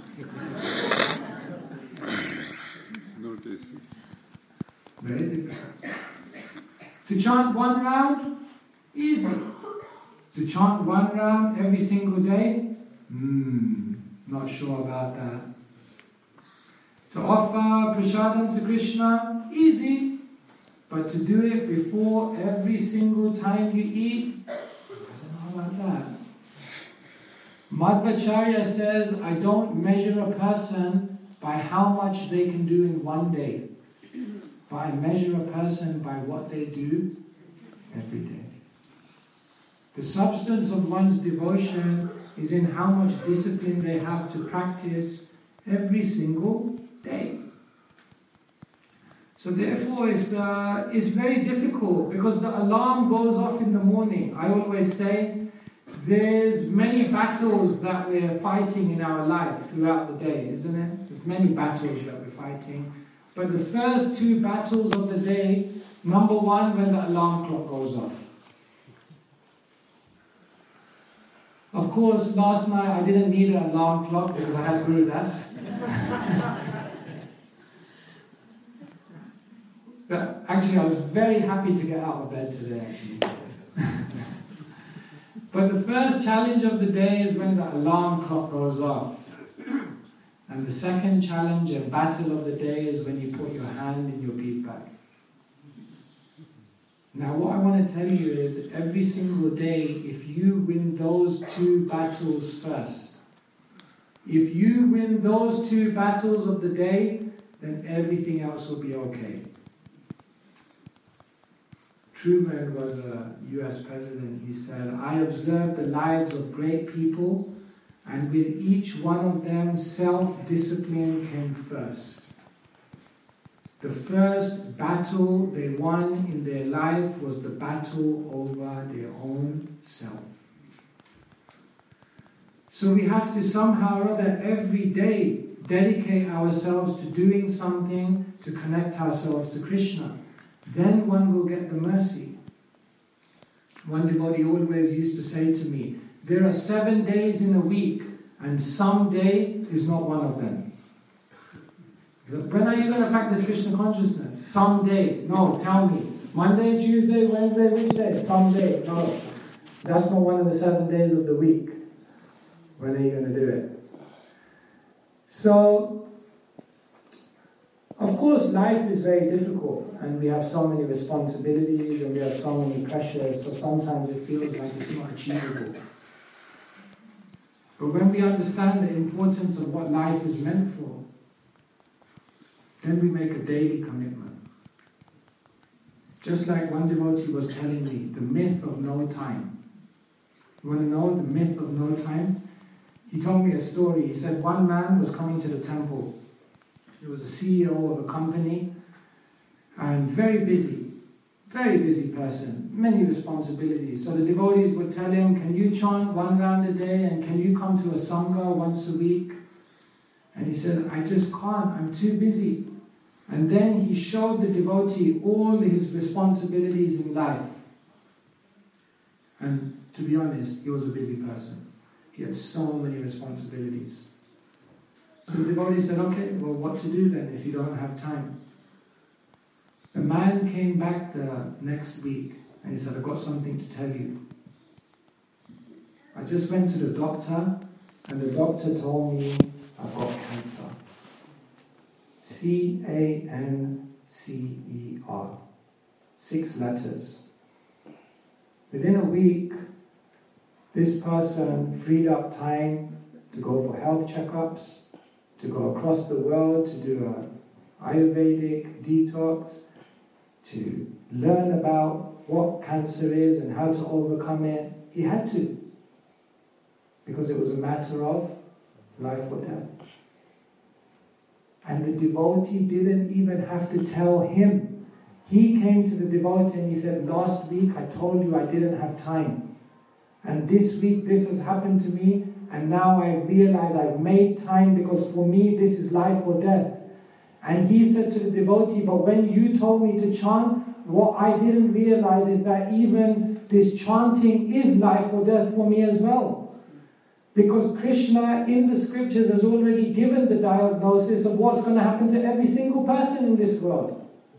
Very difficult. To chant one round, easy. To chant one round every single day, not sure about that. To offer prasadam to Krishna, easy. But to do it before every single time you eat, I don't know about that. Madhvacharya says, I don't measure a person by how much they can do in one day, but I measure a person by what they do every day. The substance of one's devotion is in how much discipline they have to practice every single day. So therefore it's very difficult because the alarm goes off in the morning. I always say there's many battles that we're fighting in our life throughout the day, isn't it? There's many battles that we're fighting. But the first two battles of the day, number one, when the alarm clock goes off. Of course, last night I didn't need an alarm clock because I had Guru Das. But actually, I was very happy to get out of bed today, actually. But the first challenge of the day is when the alarm clock goes off. And the second challenge and battle of the day is when you put your hand in your bead bag. Now what I want to tell you is every single day, if you win those two battles first, if you win those two battles of the day, then everything else will be okay. Truman was a US president. He said, I observed the lives of great people, and with each one of them, self-discipline came first. The first battle they won in their life was the battle over their own self. So we have to somehow or other every day dedicate ourselves to doing something to connect ourselves to Krishna. Then one will get the mercy. One devotee always used to say to me, there are 7 days in a week, and some day is not one of them. When are you going to practice Krishna consciousness? Someday. No, tell me. Monday, Tuesday, Wednesday, which day? Someday. No. That's not one of the 7 days of the week. When are you going to do it? So, of course, life is very difficult, and we have so many responsibilities, and we have so many pressures, so sometimes it feels like it's not achievable. But when we understand the importance of what life is meant for, then we make a daily commitment. Just like one devotee was telling me, the myth of no time. You want to know the myth of no time? He told me a story. He said one man was coming to the temple. He was a CEO of a company and very busy person, many responsibilities. So the devotees would tell him, can you chant 1 round a day and can you come to a sangha once a week? And he said, I just can't, I'm too busy. And then he showed the devotee all his responsibilities in life. And to be honest, he was a busy person. He had so many responsibilities. So the devotee said, okay, well, what to do then if you don't have time? The man came back the next week and he said, I've got something to tell you. I just went to the doctor and the doctor told me I've got cancer. C-A-N-C-E-R. 6 letters. Within a week, this person freed up time to go for health checkups, to go across the world to do an Ayurvedic detox, to learn about what cancer is and how to overcome it. He had to, because it was a matter of life or death. And the devotee didn't even have to tell him. He came to the devotee and he said, last week I told you I didn't have time. And this week this has happened to me, and now I realize I've made time, because for me this is life or death. And he said to the devotee, but when you told me to chant, what I didn't realize is that even this chanting is life or death for me as well. Because Krishna in the scriptures has already given the diagnosis of what's going to happen to every single person in this world.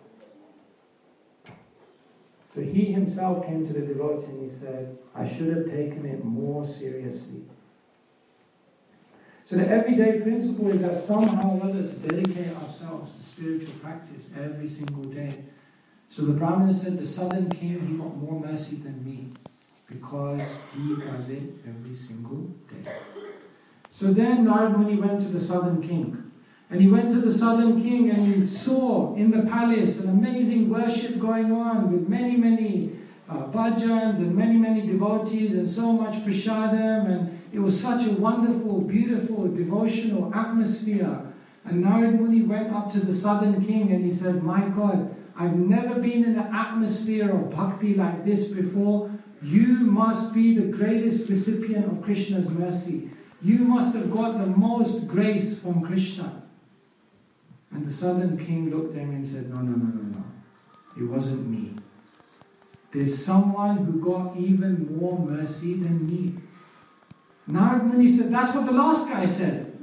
So he himself came to the devotee and he said, I should have taken it more seriously. So the everyday principle is that somehow or other to dedicate ourselves to spiritual practice every single day. So the Brahmana said, the southern king, he got more mercy than me, because he does it every single day. So then Narad Muni went to the southern king. And he went to the southern king and he saw in the palace an amazing worship going on with many bhajans and many devotees and so much prasadam, and it was such a wonderful, beautiful, devotional atmosphere. And Narad Muni went up to the southern king and he said, my God, I've never been in an atmosphere of bhakti like this before. You must be the greatest recipient of Krishna's mercy. You must have got the most grace from Krishna. And the southern king looked at him and said, no. It wasn't me. There's someone who got even more mercy than me. Narad Muni said, that's what the last guy said.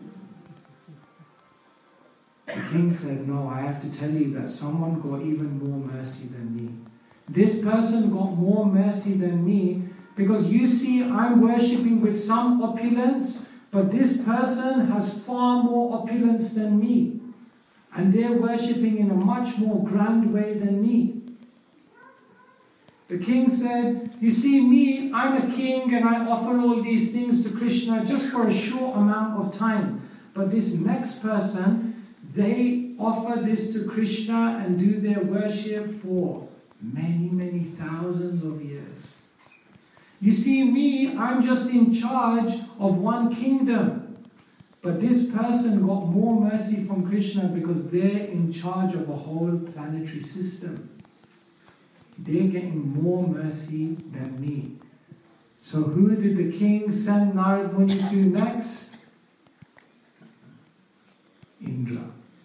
The king said, no, I have to tell you that someone got even more mercy than me. This person got more mercy than me, because you see, I'm worshipping with some opulence, but this person has far more opulence than me. And they're worshipping in a much more grand way than me. The king said, you see me, I'm a king and I offer all these things to Krishna just for a short amount of time. But this next person, they offer this to Krishna and do their worship for many thousands of years. You see me, I'm just in charge of one kingdom. But this person got more mercy from Krishna because they're in charge of a whole planetary system. They're getting more mercy than me. So who did the king send Narad Muni to next? Indra.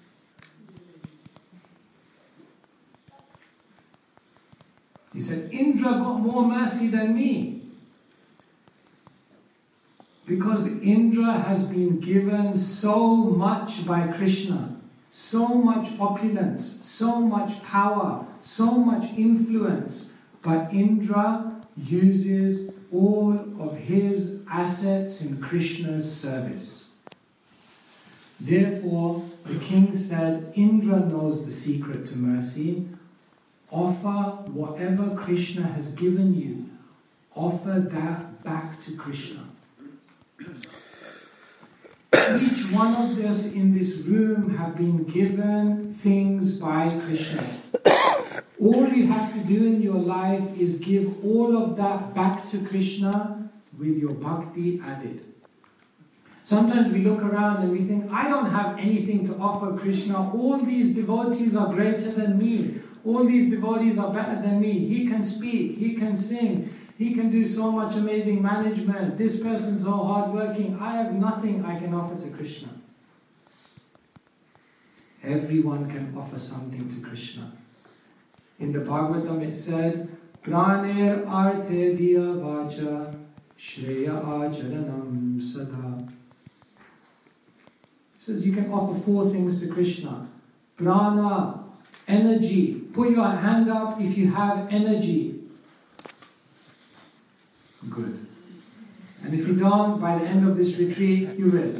He said, Indra got more mercy than me. Because Indra has been given so much by Krishna, so much opulence, so much power, so much influence, but Indra uses all of his assets in Krishna's service. Therefore, the king said, Indra knows the secret to mercy. Offer whatever Krishna has given you, offer that back to Krishna. Each one of us in this room have been given things by Krishna. All you have to do in your life is give all of that back to Krishna with your bhakti added. Sometimes we look around and we think, I don't have anything to offer Krishna. All these devotees are greater than me. All these devotees are better than me. He can speak, he can sing, he can do so much amazing management. This person's so hardworking. I have nothing I can offer to Krishna. Everyone can offer something to Krishna. In the Bhagavatam it said, Praner arte diya vacha shreya acharanam sada. It says you can offer 4 things to Krishna. Prana, energy. Put your hand up if you have energy. Good. And if you don't, by the end of this retreat, you will.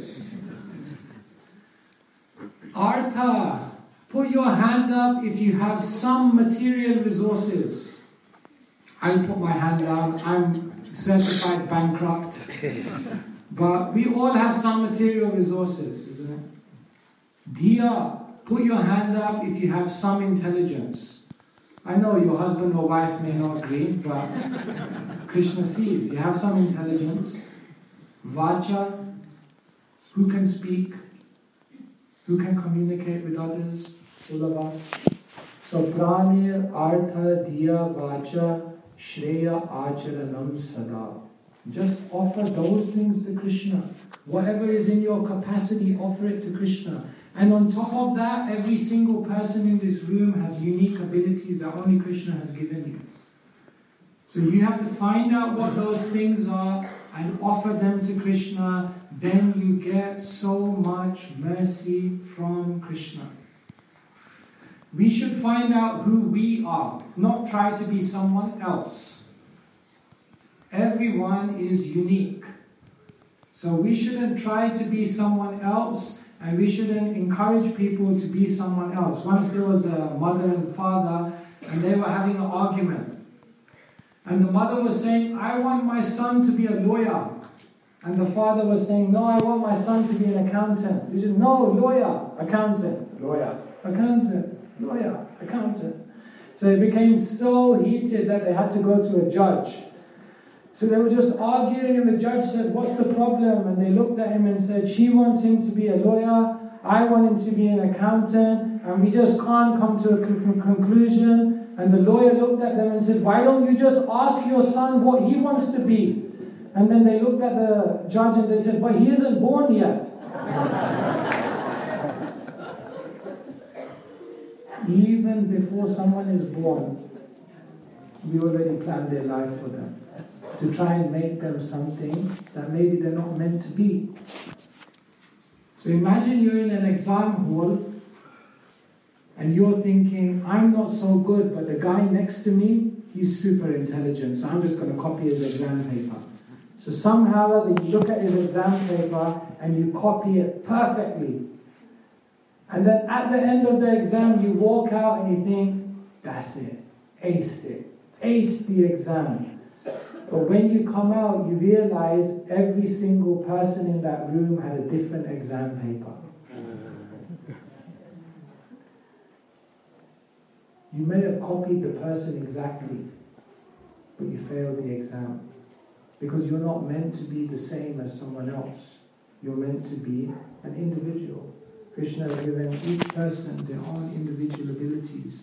Artha. Put your hand up if you have some material resources. I'll put my hand down. I'm certified bankrupt. But we all have some material resources, isn't it? Diya. Put your hand up if you have some intelligence. I know your husband or wife may not agree, but Krishna sees. You have some intelligence. Vacha. Who can speak? Who can communicate with others? All of us. So pranir artha diya vacha shreya acharanam sada. Just offer those things to Krishna. Whatever is in your capacity, offer it to Krishna. And on top of that, every single person in this room has unique abilities that only Krishna has given you. So you have to find out what those things are and offer them to Krishna. Then you get so much mercy from Krishna. We should find out who we are, not try to be someone else. Everyone is unique. So we shouldn't try to be someone else, and we shouldn't encourage people to be someone else. Once there was a mother and father, and they were having an argument. And the mother was saying, I want my son to be a lawyer. And the father was saying, no, I want my son to be an accountant. He said, no, lawyer, accountant, lawyer, accountant, lawyer, accountant. So it became so heated that they had to go to a judge. So they were just arguing, and the judge said, what's the problem? And they looked at him and said, she wants him to be a lawyer, I want him to be an accountant, and we just can't come to a conclusion. And the lawyer looked at them and said, why don't you just ask your son what he wants to be? And then they looked at the judge and they said, but he isn't born yet. Even before someone is born, we already planned their life for them, to try and make them something that maybe they're not meant to be. So imagine you're in an exam hall and you're thinking, I'm not so good, but the guy next to me, he's super intelligent, so I'm just going to copy his exam paper. So somehow you look at his exam paper and you copy it perfectly. And then at the end of the exam, you walk out and you think, that's it, aced the exam. But when you come out, you realize every single person in that room had a different exam paper. You may have copied the person exactly, but you failed the exam. Because you're not meant to be the same as someone else. You're meant to be an individual. Krishna has given each person their own individual abilities.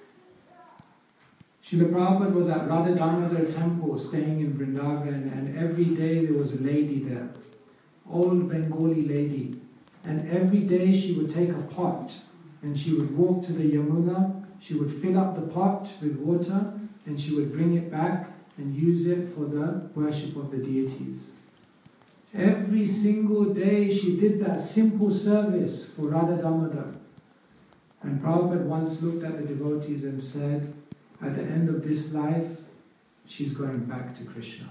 Srila Prabhupada was at Radha Damodar temple staying in Vrindavan, and every day there was a lady there, old Bengali lady, and every day she would take a pot and she would walk to the Yamuna, she would fill up the pot with water and she would bring it back and use it for the worship of the deities. Every single day she did that simple service for Radha Damodar. And Prabhupada once looked at the devotees and said, at the end of this life, she's going back to Krishna.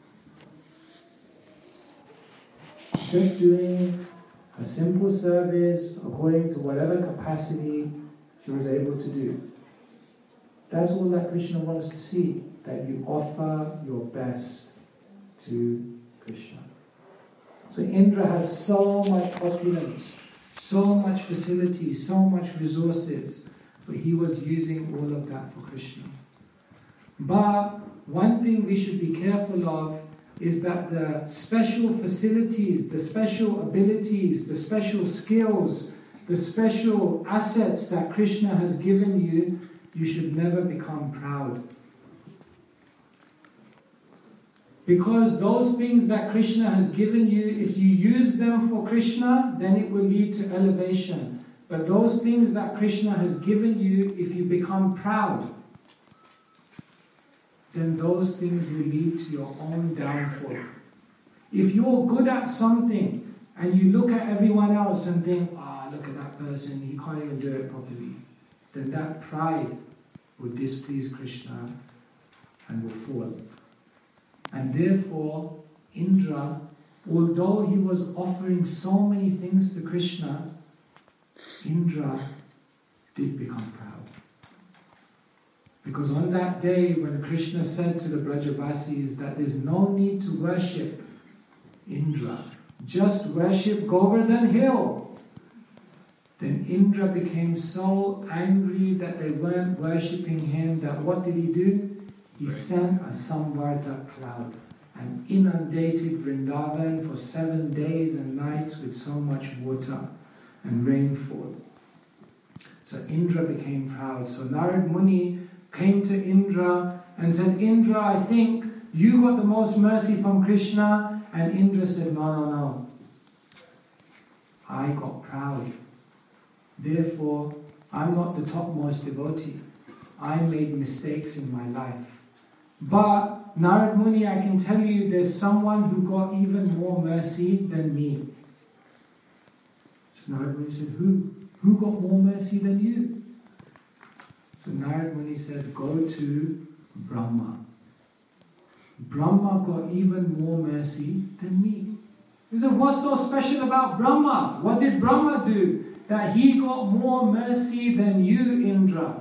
Just doing a simple service according to whatever capacity she was able to do. That's all that Krishna wants to see, that you offer your best to Krishna. So Indra had so much opulence, so much facility, so much resources, but he was using all of that for Krishna. But one thing we should be careful of is that the special facilities, the special abilities, the special skills, the special assets that Krishna has given you, you should never become proud. Because those things that Krishna has given you, if you use them for Krishna, then it will lead to elevation. But those things that Krishna has given you, if you become proud, then those things will lead to your own downfall. If you're good at something and you look at everyone else and think, look at that person, he can't even do it properly, then that pride will displease Krishna and will fall. And therefore, Indra, although he was offering so many things to Krishna, Indra did become proud. Because on that day when Krishna said to the Brajavasis that there's no need to worship Indra, just worship Govardhan Hill, then Indra became so angry that they weren't worshipping him that what did he do? He sent a Samvarta cloud and inundated Vrindavan for 7 days and nights with so much water and rainfall. So Indra became proud. So Narad Muni came to Indra and said, Indra, I think you got the most mercy from Krishna. And Indra said, no. I got proud. Therefore, I'm not the topmost devotee. I made mistakes in my life. But Narad Muni, I can tell you there's someone who got even more mercy than me. So Narad Muni said, who? Who got more mercy than you? So Narad Muni said, go to Brahma. Brahma got even more mercy than me. He said, what's so special about Brahma? What did Brahma do that he got more mercy than you, Indra?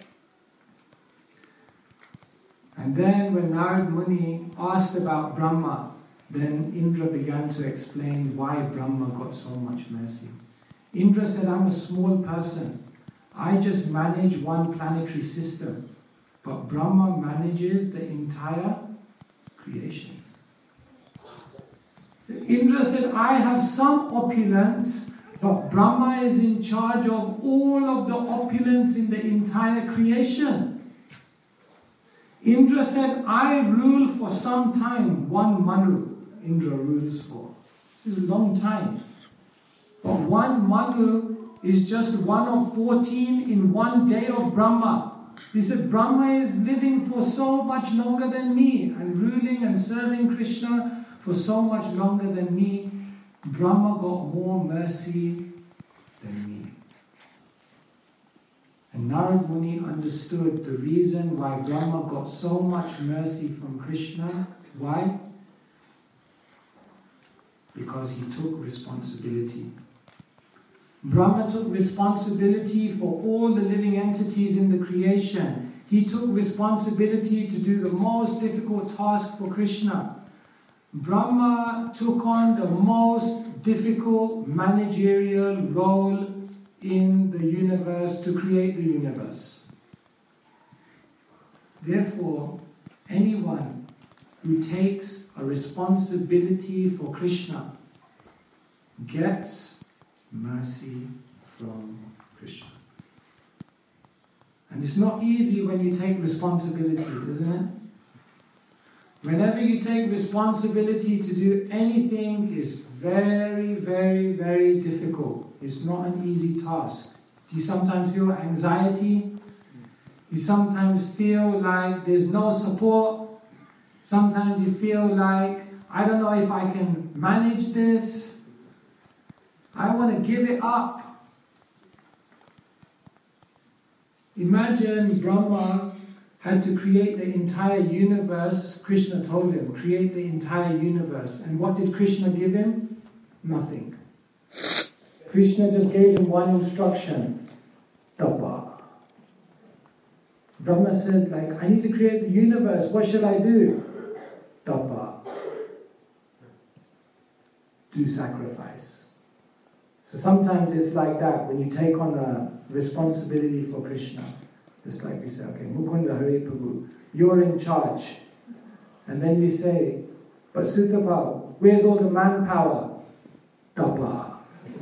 And then when Narad Muni asked about Brahma, then Indra began to explain why Brahma got so much mercy. Indra said, I'm a small person. I just manage one planetary system. But Brahma manages the entire creation. Indra said, I have some opulence, but Brahma is in charge of all of the opulence in the entire creation. Indra said, I rule for some time. 1 Manu Indra rules for. It's a long time. But 1 Manu is just 1 of 14 in 1 day of Brahma. He said, Brahma is living for so much longer than me and ruling and serving Krishna for so much longer than me. Brahma got more mercy than me. And Narad Muni understood the reason why Brahma got so much mercy from Krishna. Why? Because he took responsibility. Brahma took responsibility for all the living entities in the creation. He took responsibility to do the most difficult task for Krishna. Brahma took on the most difficult managerial role in the universe to create the universe. Therefore, anyone who takes a responsibility for Krishna gets mercy from Krishna. And it's not easy when you take responsibility, isn't it? Whenever you take responsibility to do anything, it's very, very, very difficult. It's not an easy task. Do you sometimes feel anxiety? You sometimes feel like there's no support. Sometimes you feel like, I don't know if I can manage this. I want to give it up. Imagine Brahma had to create the entire universe. Krishna told him, create the entire universe. And what did Krishna give him? Nothing. Krishna just gave him one instruction. Tapa. Brahma said, I need to create the universe. What shall I do? Tapa. Do sacrifice. So sometimes it's like that when you take on a responsibility for Krishna. It's like we say, okay, Mukunda Hari Prabhu, you're in charge. And then you say, but Sutapa, where's all the manpower? Tapa.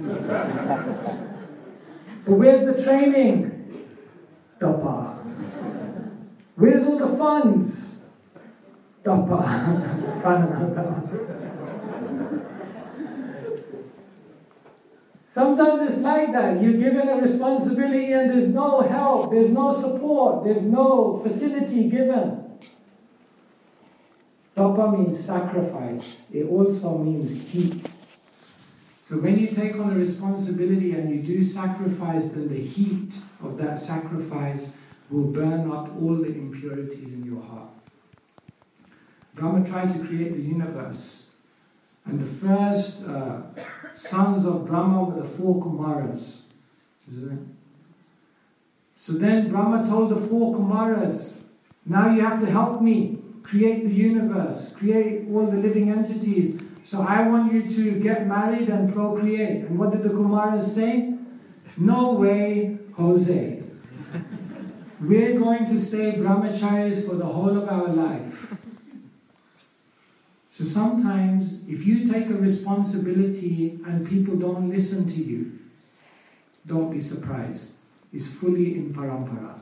But where's the training? Tapa. Where's all the funds? Tapa. Sometimes it's like that. You're given a responsibility and there's no help, there's no support, there's no facility given. Tapa means sacrifice. It also means heat. So when you take on a responsibility and you do sacrifice, then the heat of that sacrifice will burn up all the impurities in your heart. Brahma tried to create the universe. And the first sons of Brahma were the 4 Kumaras. So then Brahma told the 4 Kumaras, now you have to help me create the universe, create all the living entities. So I want you to get married and procreate. And what did the Kumaras say? No way, Jose. We're going to stay brahmacharis for the whole of our life. So sometimes, if you take a responsibility and people don't listen to you, don't be surprised. is fully in parampara.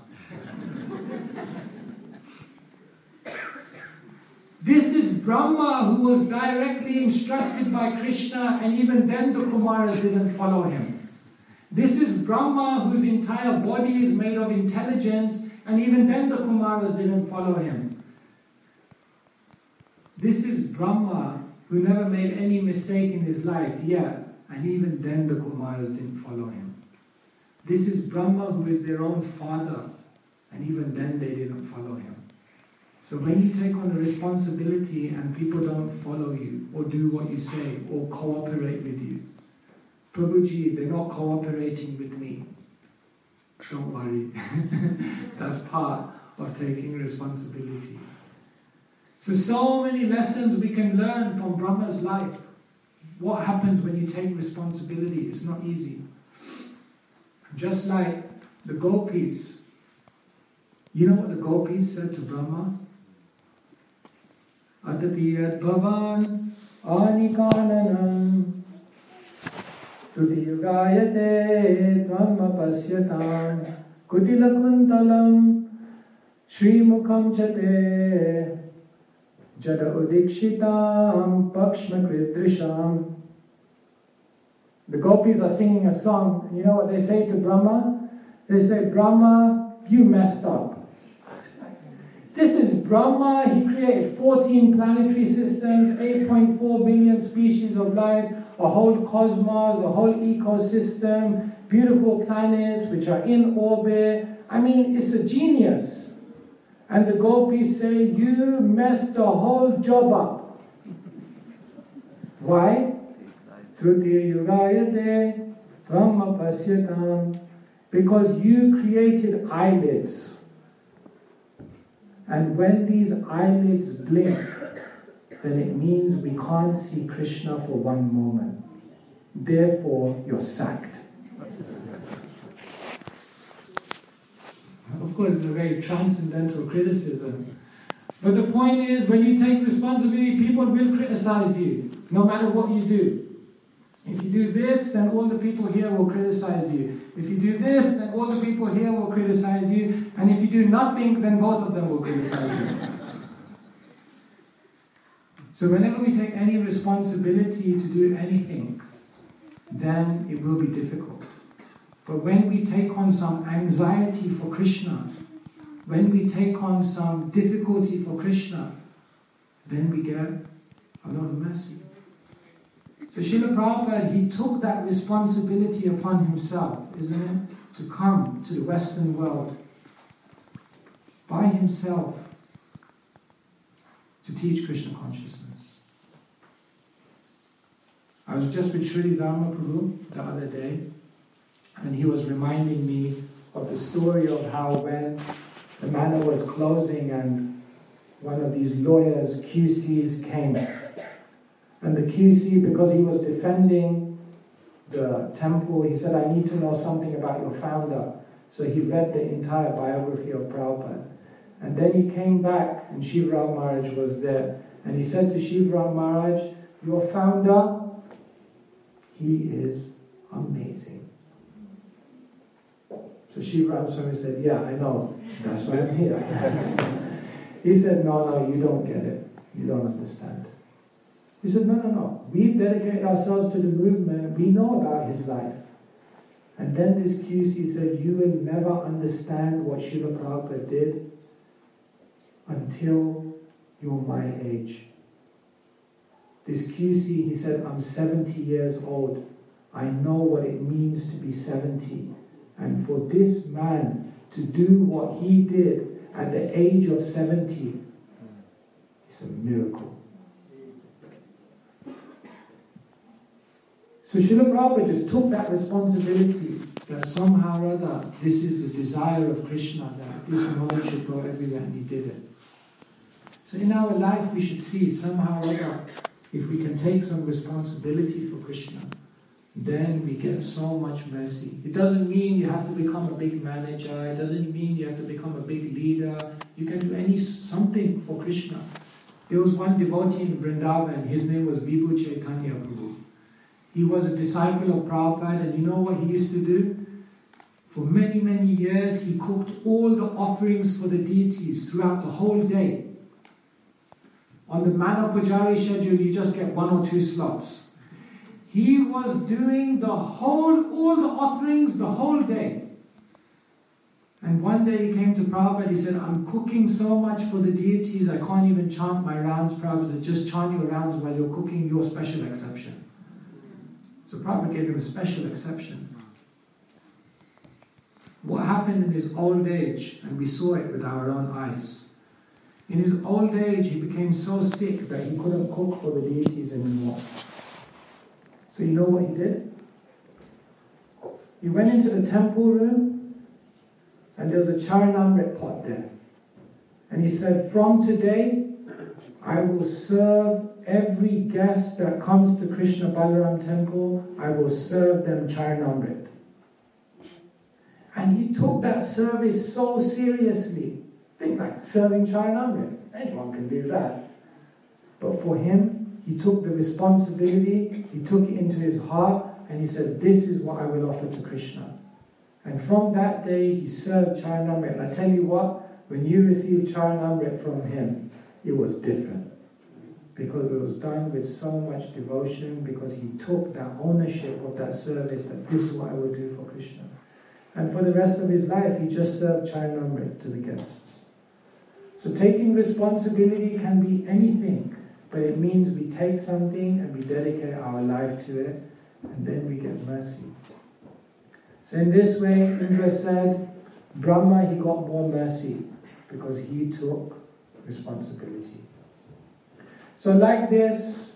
This is Brahma, who was directly instructed by Krishna, and even then the Kumaras didn't follow him. This is Brahma, whose entire body is made of intelligence, and even then the Kumaras didn't follow him. This is Brahma, who never made any mistake in his life, and even then the Kumaras didn't follow him. This is Brahma, who is their own father, and even then they didn't follow him. So when you take on a responsibility and people don't follow you, or do what you say, or cooperate with you, Prabhuji, they're not cooperating with me. Don't worry. That's part of taking responsibility. So many lessons we can learn from Brahma's life. What happens when you take responsibility? It's not easy. Just like the gopis. You know what the gopis said to Brahma? Adatiyat bhavan anikananam tudiyugayate tvamapasyatam kutilakuntalam shrimukham chate jada udikshitam pakshmakritrisham. The gopis are singing a song. You know what they say to Brahma? They say, Brahma, you messed up. This is Brahma. He created 14 planetary systems, 8.4 billion species of life, a whole cosmos, a whole ecosystem, beautiful planets which are in orbit. I mean, it's a genius. And the gopis say, you messed the whole job up. Why? Because you created eyelids. And when these eyelids blink, then it means we can't see Krishna for one moment. Therefore, you're sacked. Of course, it's a very transcendental criticism. But the point is, when you take responsibility, people will criticize you, no matter what you do. If you do this, then all the people here will criticize you. If you do this, then all the people here will criticize you. And if you do nothing, then both of them will criticize you. So whenever we take any responsibility to do anything, then it will be difficult. But when we take on some anxiety for Krishna, when we take on some difficulty for Krishna, then we get a lot of mercy. So Srila Prabhupada, he took that responsibility upon himself, isn't it? To come to the Western world by himself to teach Krishna consciousness. I was just with Sri Dharma Prabhu the other day, and he was reminding me of the story of how when the manor was closing and one of these lawyers, QCs, came. And the QC, because he was defending the temple, he said, I need to know something about your founder. So he read the entire biography of Prabhupada. And then he came back, and Shiva Maharaj was there. And he said to Shiva Maharaj, your founder, he is amazing. So Shiva Swami said, yeah, I know. That's why I'm here. He said, no, you don't get it. You don't understand. He said, no. We've dedicated ourselves to the movement. We know about his life. And then this QC said, you will never understand what Srila Prabhupada did until you're my age. This QC, he said, I'm 70 years old. I know what it means to be 70. And for this man to do what he did at the age of 70, it's a miracle. So Srila Prabhupada just took that responsibility that somehow or other, this is the desire of Krishna, that this knowledge should go everywhere, and he did it. So in our life we should see somehow or other, if we can take some responsibility for Krishna, then we get so much mercy. It doesn't mean you have to become a big manager, it doesn't mean you have to become a big leader. You can do something for Krishna. There was one devotee in Vrindavan, his name was Vibhu Chaitanya Prabhu. He was a disciple of Prabhupada, and you know what he used to do? For many, many years, he cooked all the offerings for the deities throughout the whole day. On the Mana Pujari schedule, you just get 1 or 2 slots. He was doing all the offerings the whole day. And one day he came to Prabhupada, he said, I'm cooking so much for the deities, I can't even chant my rounds. Prabhupada said, just chant your rounds while you're cooking, your special exception. So Prabhupada gave him a special exception. What happened in his old age, and we saw it with our own eyes. In his old age, he became so sick that he couldn't cook for the deities anymore. So you know what he did? He went into the temple room, and there was a Charanamrit pot there. And he said, from today, I will serve every guest that comes to Krishna Balaram temple, I will serve them Charanamrit. And he took that service so seriously. Think like serving Charanamrit. Anyone can do that. But for him, he took the responsibility, he took it into his heart, and he said, this is what I will offer to Krishna. And from that day, he served Charanamrit. And I tell you what, when you received Charanamrit from him, it was different. Because it was done with so much devotion, because he took that ownership of that service, that this is what I will do for Krishna. And for the rest of his life, he just served Charanamrit to the guests. So taking responsibility can be anything, but it means we take something and we dedicate our life to it, and then we get mercy. So in this way, Indra said, Brahma, he got more mercy because he took responsibility. So like this,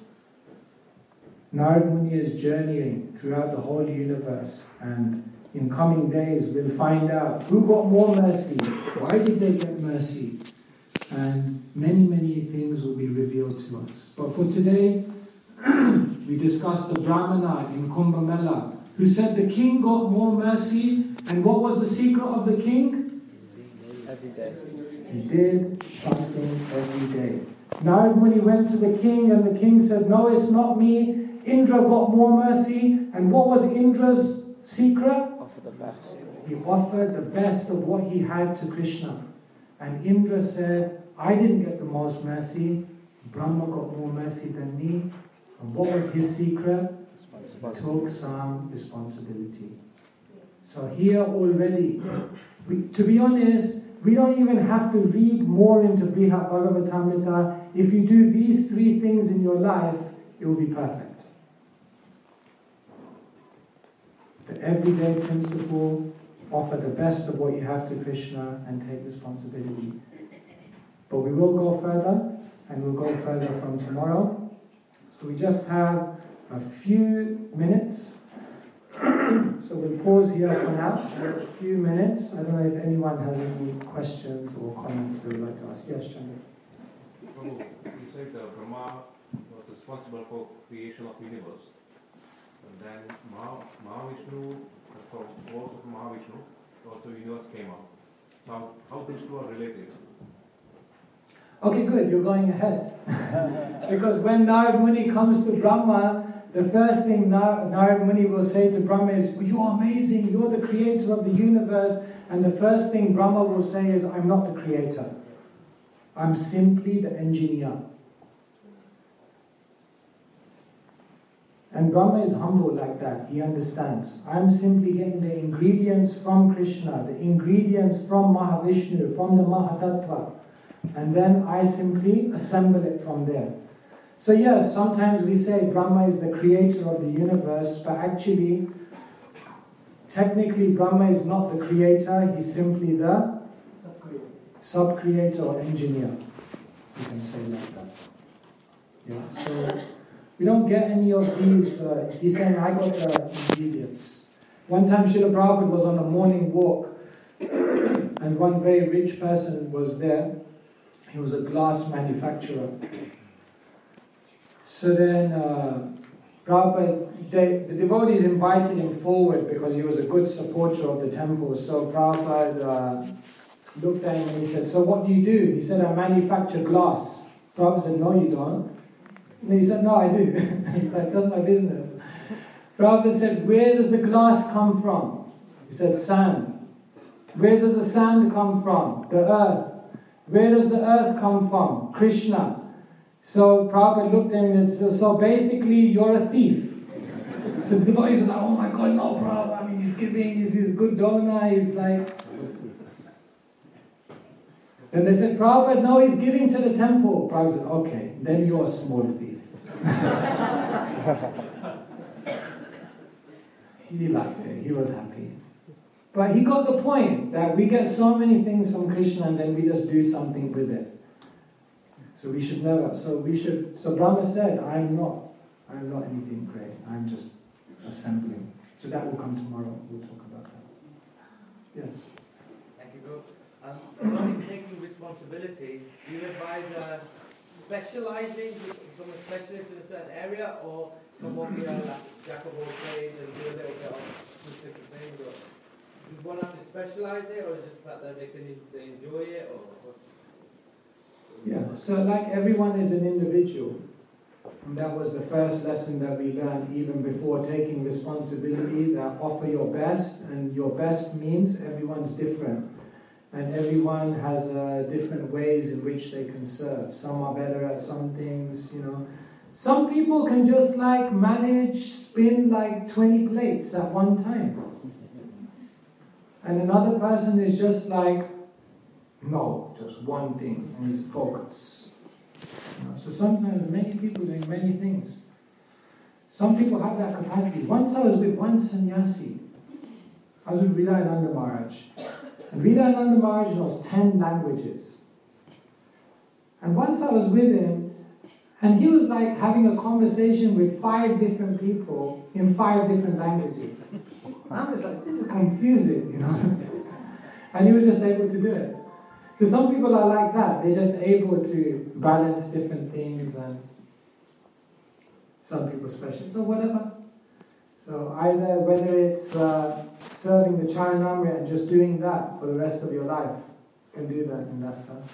Narad Muni is journeying throughout the whole universe, and in coming days we'll find out who got more mercy, why did they get mercy, and many, many things will be revealed to us. But for today, we discussed the Brahmana in Kumbh Mela, who said the king got more mercy, and what was the secret of the king? Every day. He did something every day. Narad Muni went to the king, and the king said, no, it's not me. Indra got more mercy, and what was Indra's secret? Offer the best. He offered the best of what he had to Krishna. And Indra said, I didn't get the most mercy. Brahma got more mercy than me. And what was his secret? He took some responsibility. So here already, to be honest, we don't even have to read more into Brihat Bhagavatamrita. If you do these 3 things in your life, it will be perfect. The everyday principle, offer the best of what you have to Krishna and take responsibility. But we will go further, and we'll go further from tomorrow. So we just have a few minutes. So we'll pause here for now, a few minutes. I don't know if anyone has any questions or comments they would like to ask. Yes, Chandra. You said Brahma was responsible for creation of universe. And then Mahavishnu, from words of Mahavishnu, also universe came out. Now, how these two are related? Okay, good, you're going ahead. Because when Narad Muni comes to Brahma, the first thing Narad Muni will say to Brahma is, you are amazing, you're the creator of the universe. And the first thing Brahma will say is, I'm not the creator. I'm simply the engineer. And Brahma is humble like that. He understands. I'm simply getting the ingredients from Krishna, the ingredients from Mahavishnu, from the Mahatattva. And then I simply assemble it from there. So yes, sometimes we say Brahma is the creator of the universe, but actually, technically Brahma is not the creator, he's simply the sub-creator or engineer. You can say like that. Yeah. So we don't get any of these, he's saying I got the ingredients. One time Srila Prabhupada was on a morning walk, and one very rich person was there. He was a glass manufacturer. So then Prabhupada, the devotees invited him forward because he was a good supporter of the temple. So Prabhupada looked at him and he said, so what do you do? He said, I manufacture glass. Prabhupada said, no you don't. And he said, no I do. That's my business. Prabhupada said, where does the glass come from? He said, sand. Where does the sand come from? The earth. Where does the earth come from? Krishna. So Prabhupada looked at him and said, so basically you're a thief. So the devotees are like, oh my God, no Prabhupada. I mean, he's giving, he's good donor, he's like... And they said, Prabhupada, no, he's giving to the temple. Prabhupada said, okay, then you're a small thief. He liked it, he was happy. But he got the point that we get so many things from Krishna and then we just do something with it. So we should never, so Brahma said, I'm not anything great, I'm just assembling. So that will come tomorrow, we'll talk about that. Yes? Thank you, Guru. Regarding taking responsibility, do you advise specializing, become a specialist in a certain area, or come on here like jack of all trades and do a little bit of different things? Or does one have to specialize it, or is it just the fact that they enjoy it, or what? Yeah, so like everyone is an individual. And that was the first lesson that we learned even before taking responsibility, that offer your best, and your best means everyone's different. And everyone has different ways in which they can serve. Some are better at some things, you know. Some people can just like spin like 20 plates at one time. And another person is just like, no, just one thing, and he's focused. You know, so sometimes many people doing many things. Some people have that capacity. Once I was with one sannyasi. I was with Vidayananda Maharaj. And Vidayananda Maharaj knows 10 languages. And once I was with him, and he was like having a conversation with 5 different people in 5 different languages. I was like, this is confusing, you know. And he was just able to do it. So some people are like that. They're just able to balance different things, and some people special. So whatever. So either whether it's serving the Charanamrita and just doing that for the rest of your life, you can do that in that stuff.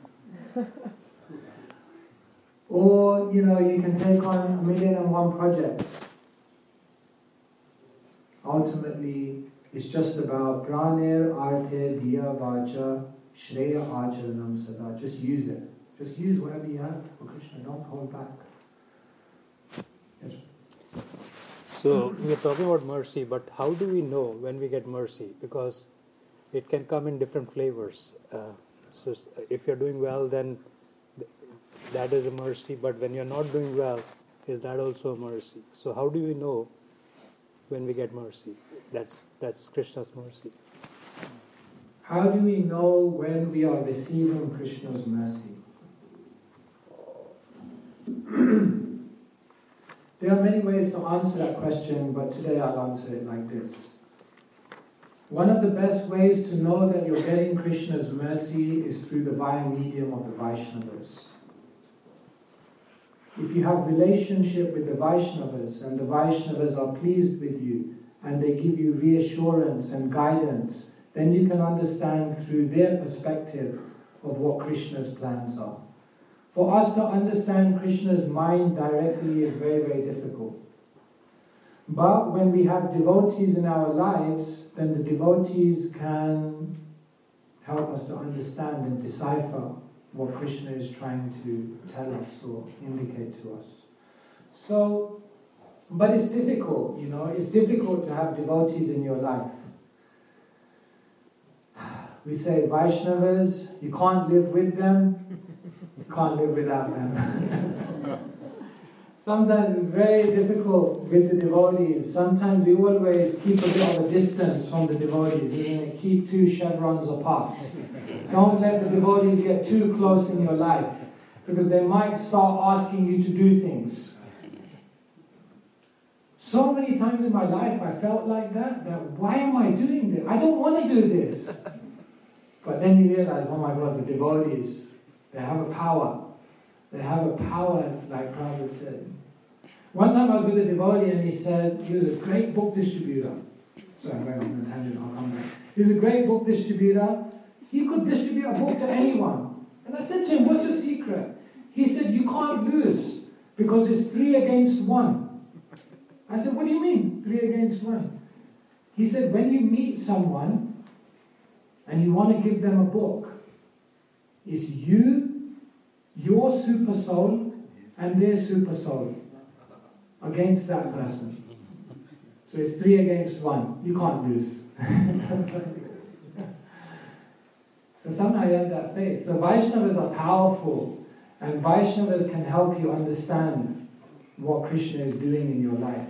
Or, you know, you can take on 1,001 projects. Ultimately, it's just about pranir arte diya vacha shreya acharanam sada. Just use it. Just use whatever you have for Krishna. Don't hold back. Yes. So we are talking about mercy, but how do we know when we get mercy? Because it can come in different flavors. So if you're doing well, then that is a mercy. But when you're not doing well, is that also a mercy? So how do we know when we get mercy? That's Krishna's mercy. How do we know when we are receiving Krishna's mercy? There are many ways to answer that question, but today I'll answer it like this. One of the best ways to know that you're getting Krishna's mercy is through the via medium of the Vaishnavas. If you have relationship with the Vaishnavas, and the Vaishnavas are pleased with you, and they give you reassurance and guidance, then you can understand through their perspective of what Krishna's plans are. For us to understand Krishna's mind directly is very, very difficult. But when we have devotees in our lives, then the devotees can help us to understand and decipher what Krishna is trying to tell us or indicate to us. So, but it's difficult, you know, it's difficult to have devotees in your life. We say Vaishnavas, you can't live with them, you can't live without them. Sometimes it's very difficult with the devotees. Sometimes we always keep a bit of a distance from the devotees, isn't it? Keep 2 chevrons apart. Don't let the devotees get too close in your life, because they might start asking you to do things. So many times in my life I felt like that why am I doing this? I don't want to do this. But then you realize, oh my God, the devotees, they have a power. They have a power, like Prabhupada said. One time I was with a devotee and he said, he was a great book distributor. Sorry, I'm going on a tangent, I'll come back. He was a great book distributor. He could distribute a book to anyone. And I said to him, what's your secret? He said, you can't lose because it's 3 against 1. I said, what do you mean, 3 against 1? He said, when you meet someone and you want to give them a book, it's you, your super soul, and their super soul against that person. So it's 3 against 1. You can't lose. So somehow you have that faith. So Vaishnavas are powerful, and Vaishnavas can help you understand what Krishna is doing in your life.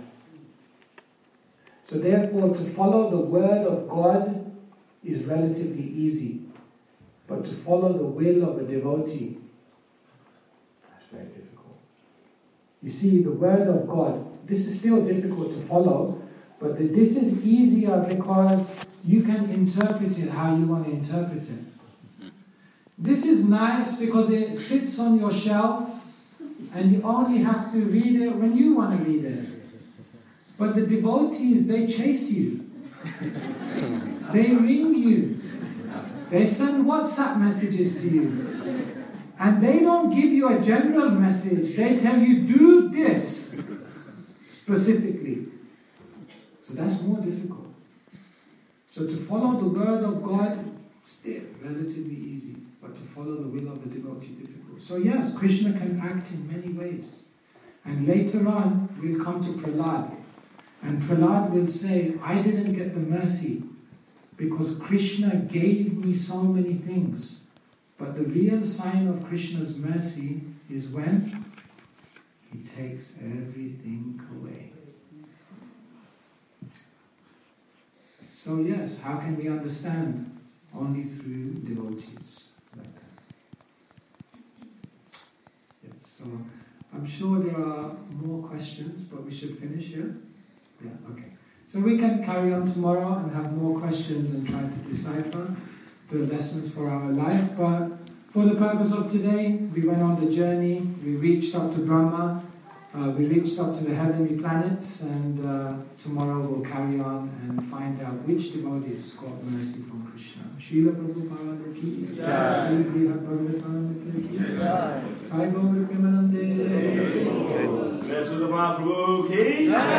So therefore, to follow the word of God is relatively easy. But to follow the will of a devotee, that's very difficult. You see, the word of God, this is still difficult to follow, but this is easier because you can interpret it how you want to interpret it. This is nice because it sits on your shelf and you only have to read it when you want to read it. But the devotees, they chase you. They ring you. They send WhatsApp messages to you. And they don't give you a general message. They tell you, do this specifically. So that's more difficult. So to follow the word of God, still relatively easy. But to follow the will of the devotee, difficult. So yes, Krishna can act in many ways. And later on, we'll come to Prahlad. And Prahlad will say, I didn't get the mercy because Krishna gave me so many things. But the real sign of Krishna's mercy is when he takes everything away. So yes, how can we understand? Only through devotees. Like that. Yes, so I'm sure there are more questions, but we should finish here. Yeah, okay. So we can carry on tomorrow and have more questions and try to decipher the lessons for our life. But for the purpose of today, we went on the journey. We reached up to Brahma. We reached up to the heavenly planets. And tomorrow we'll carry on and find out which devotees got mercy from Krishna. Srila Prabhupada ki jai. Sri Griha Bhagavatam ki jai. Jai Gaur Premanande. Srila Prabhu ki jai.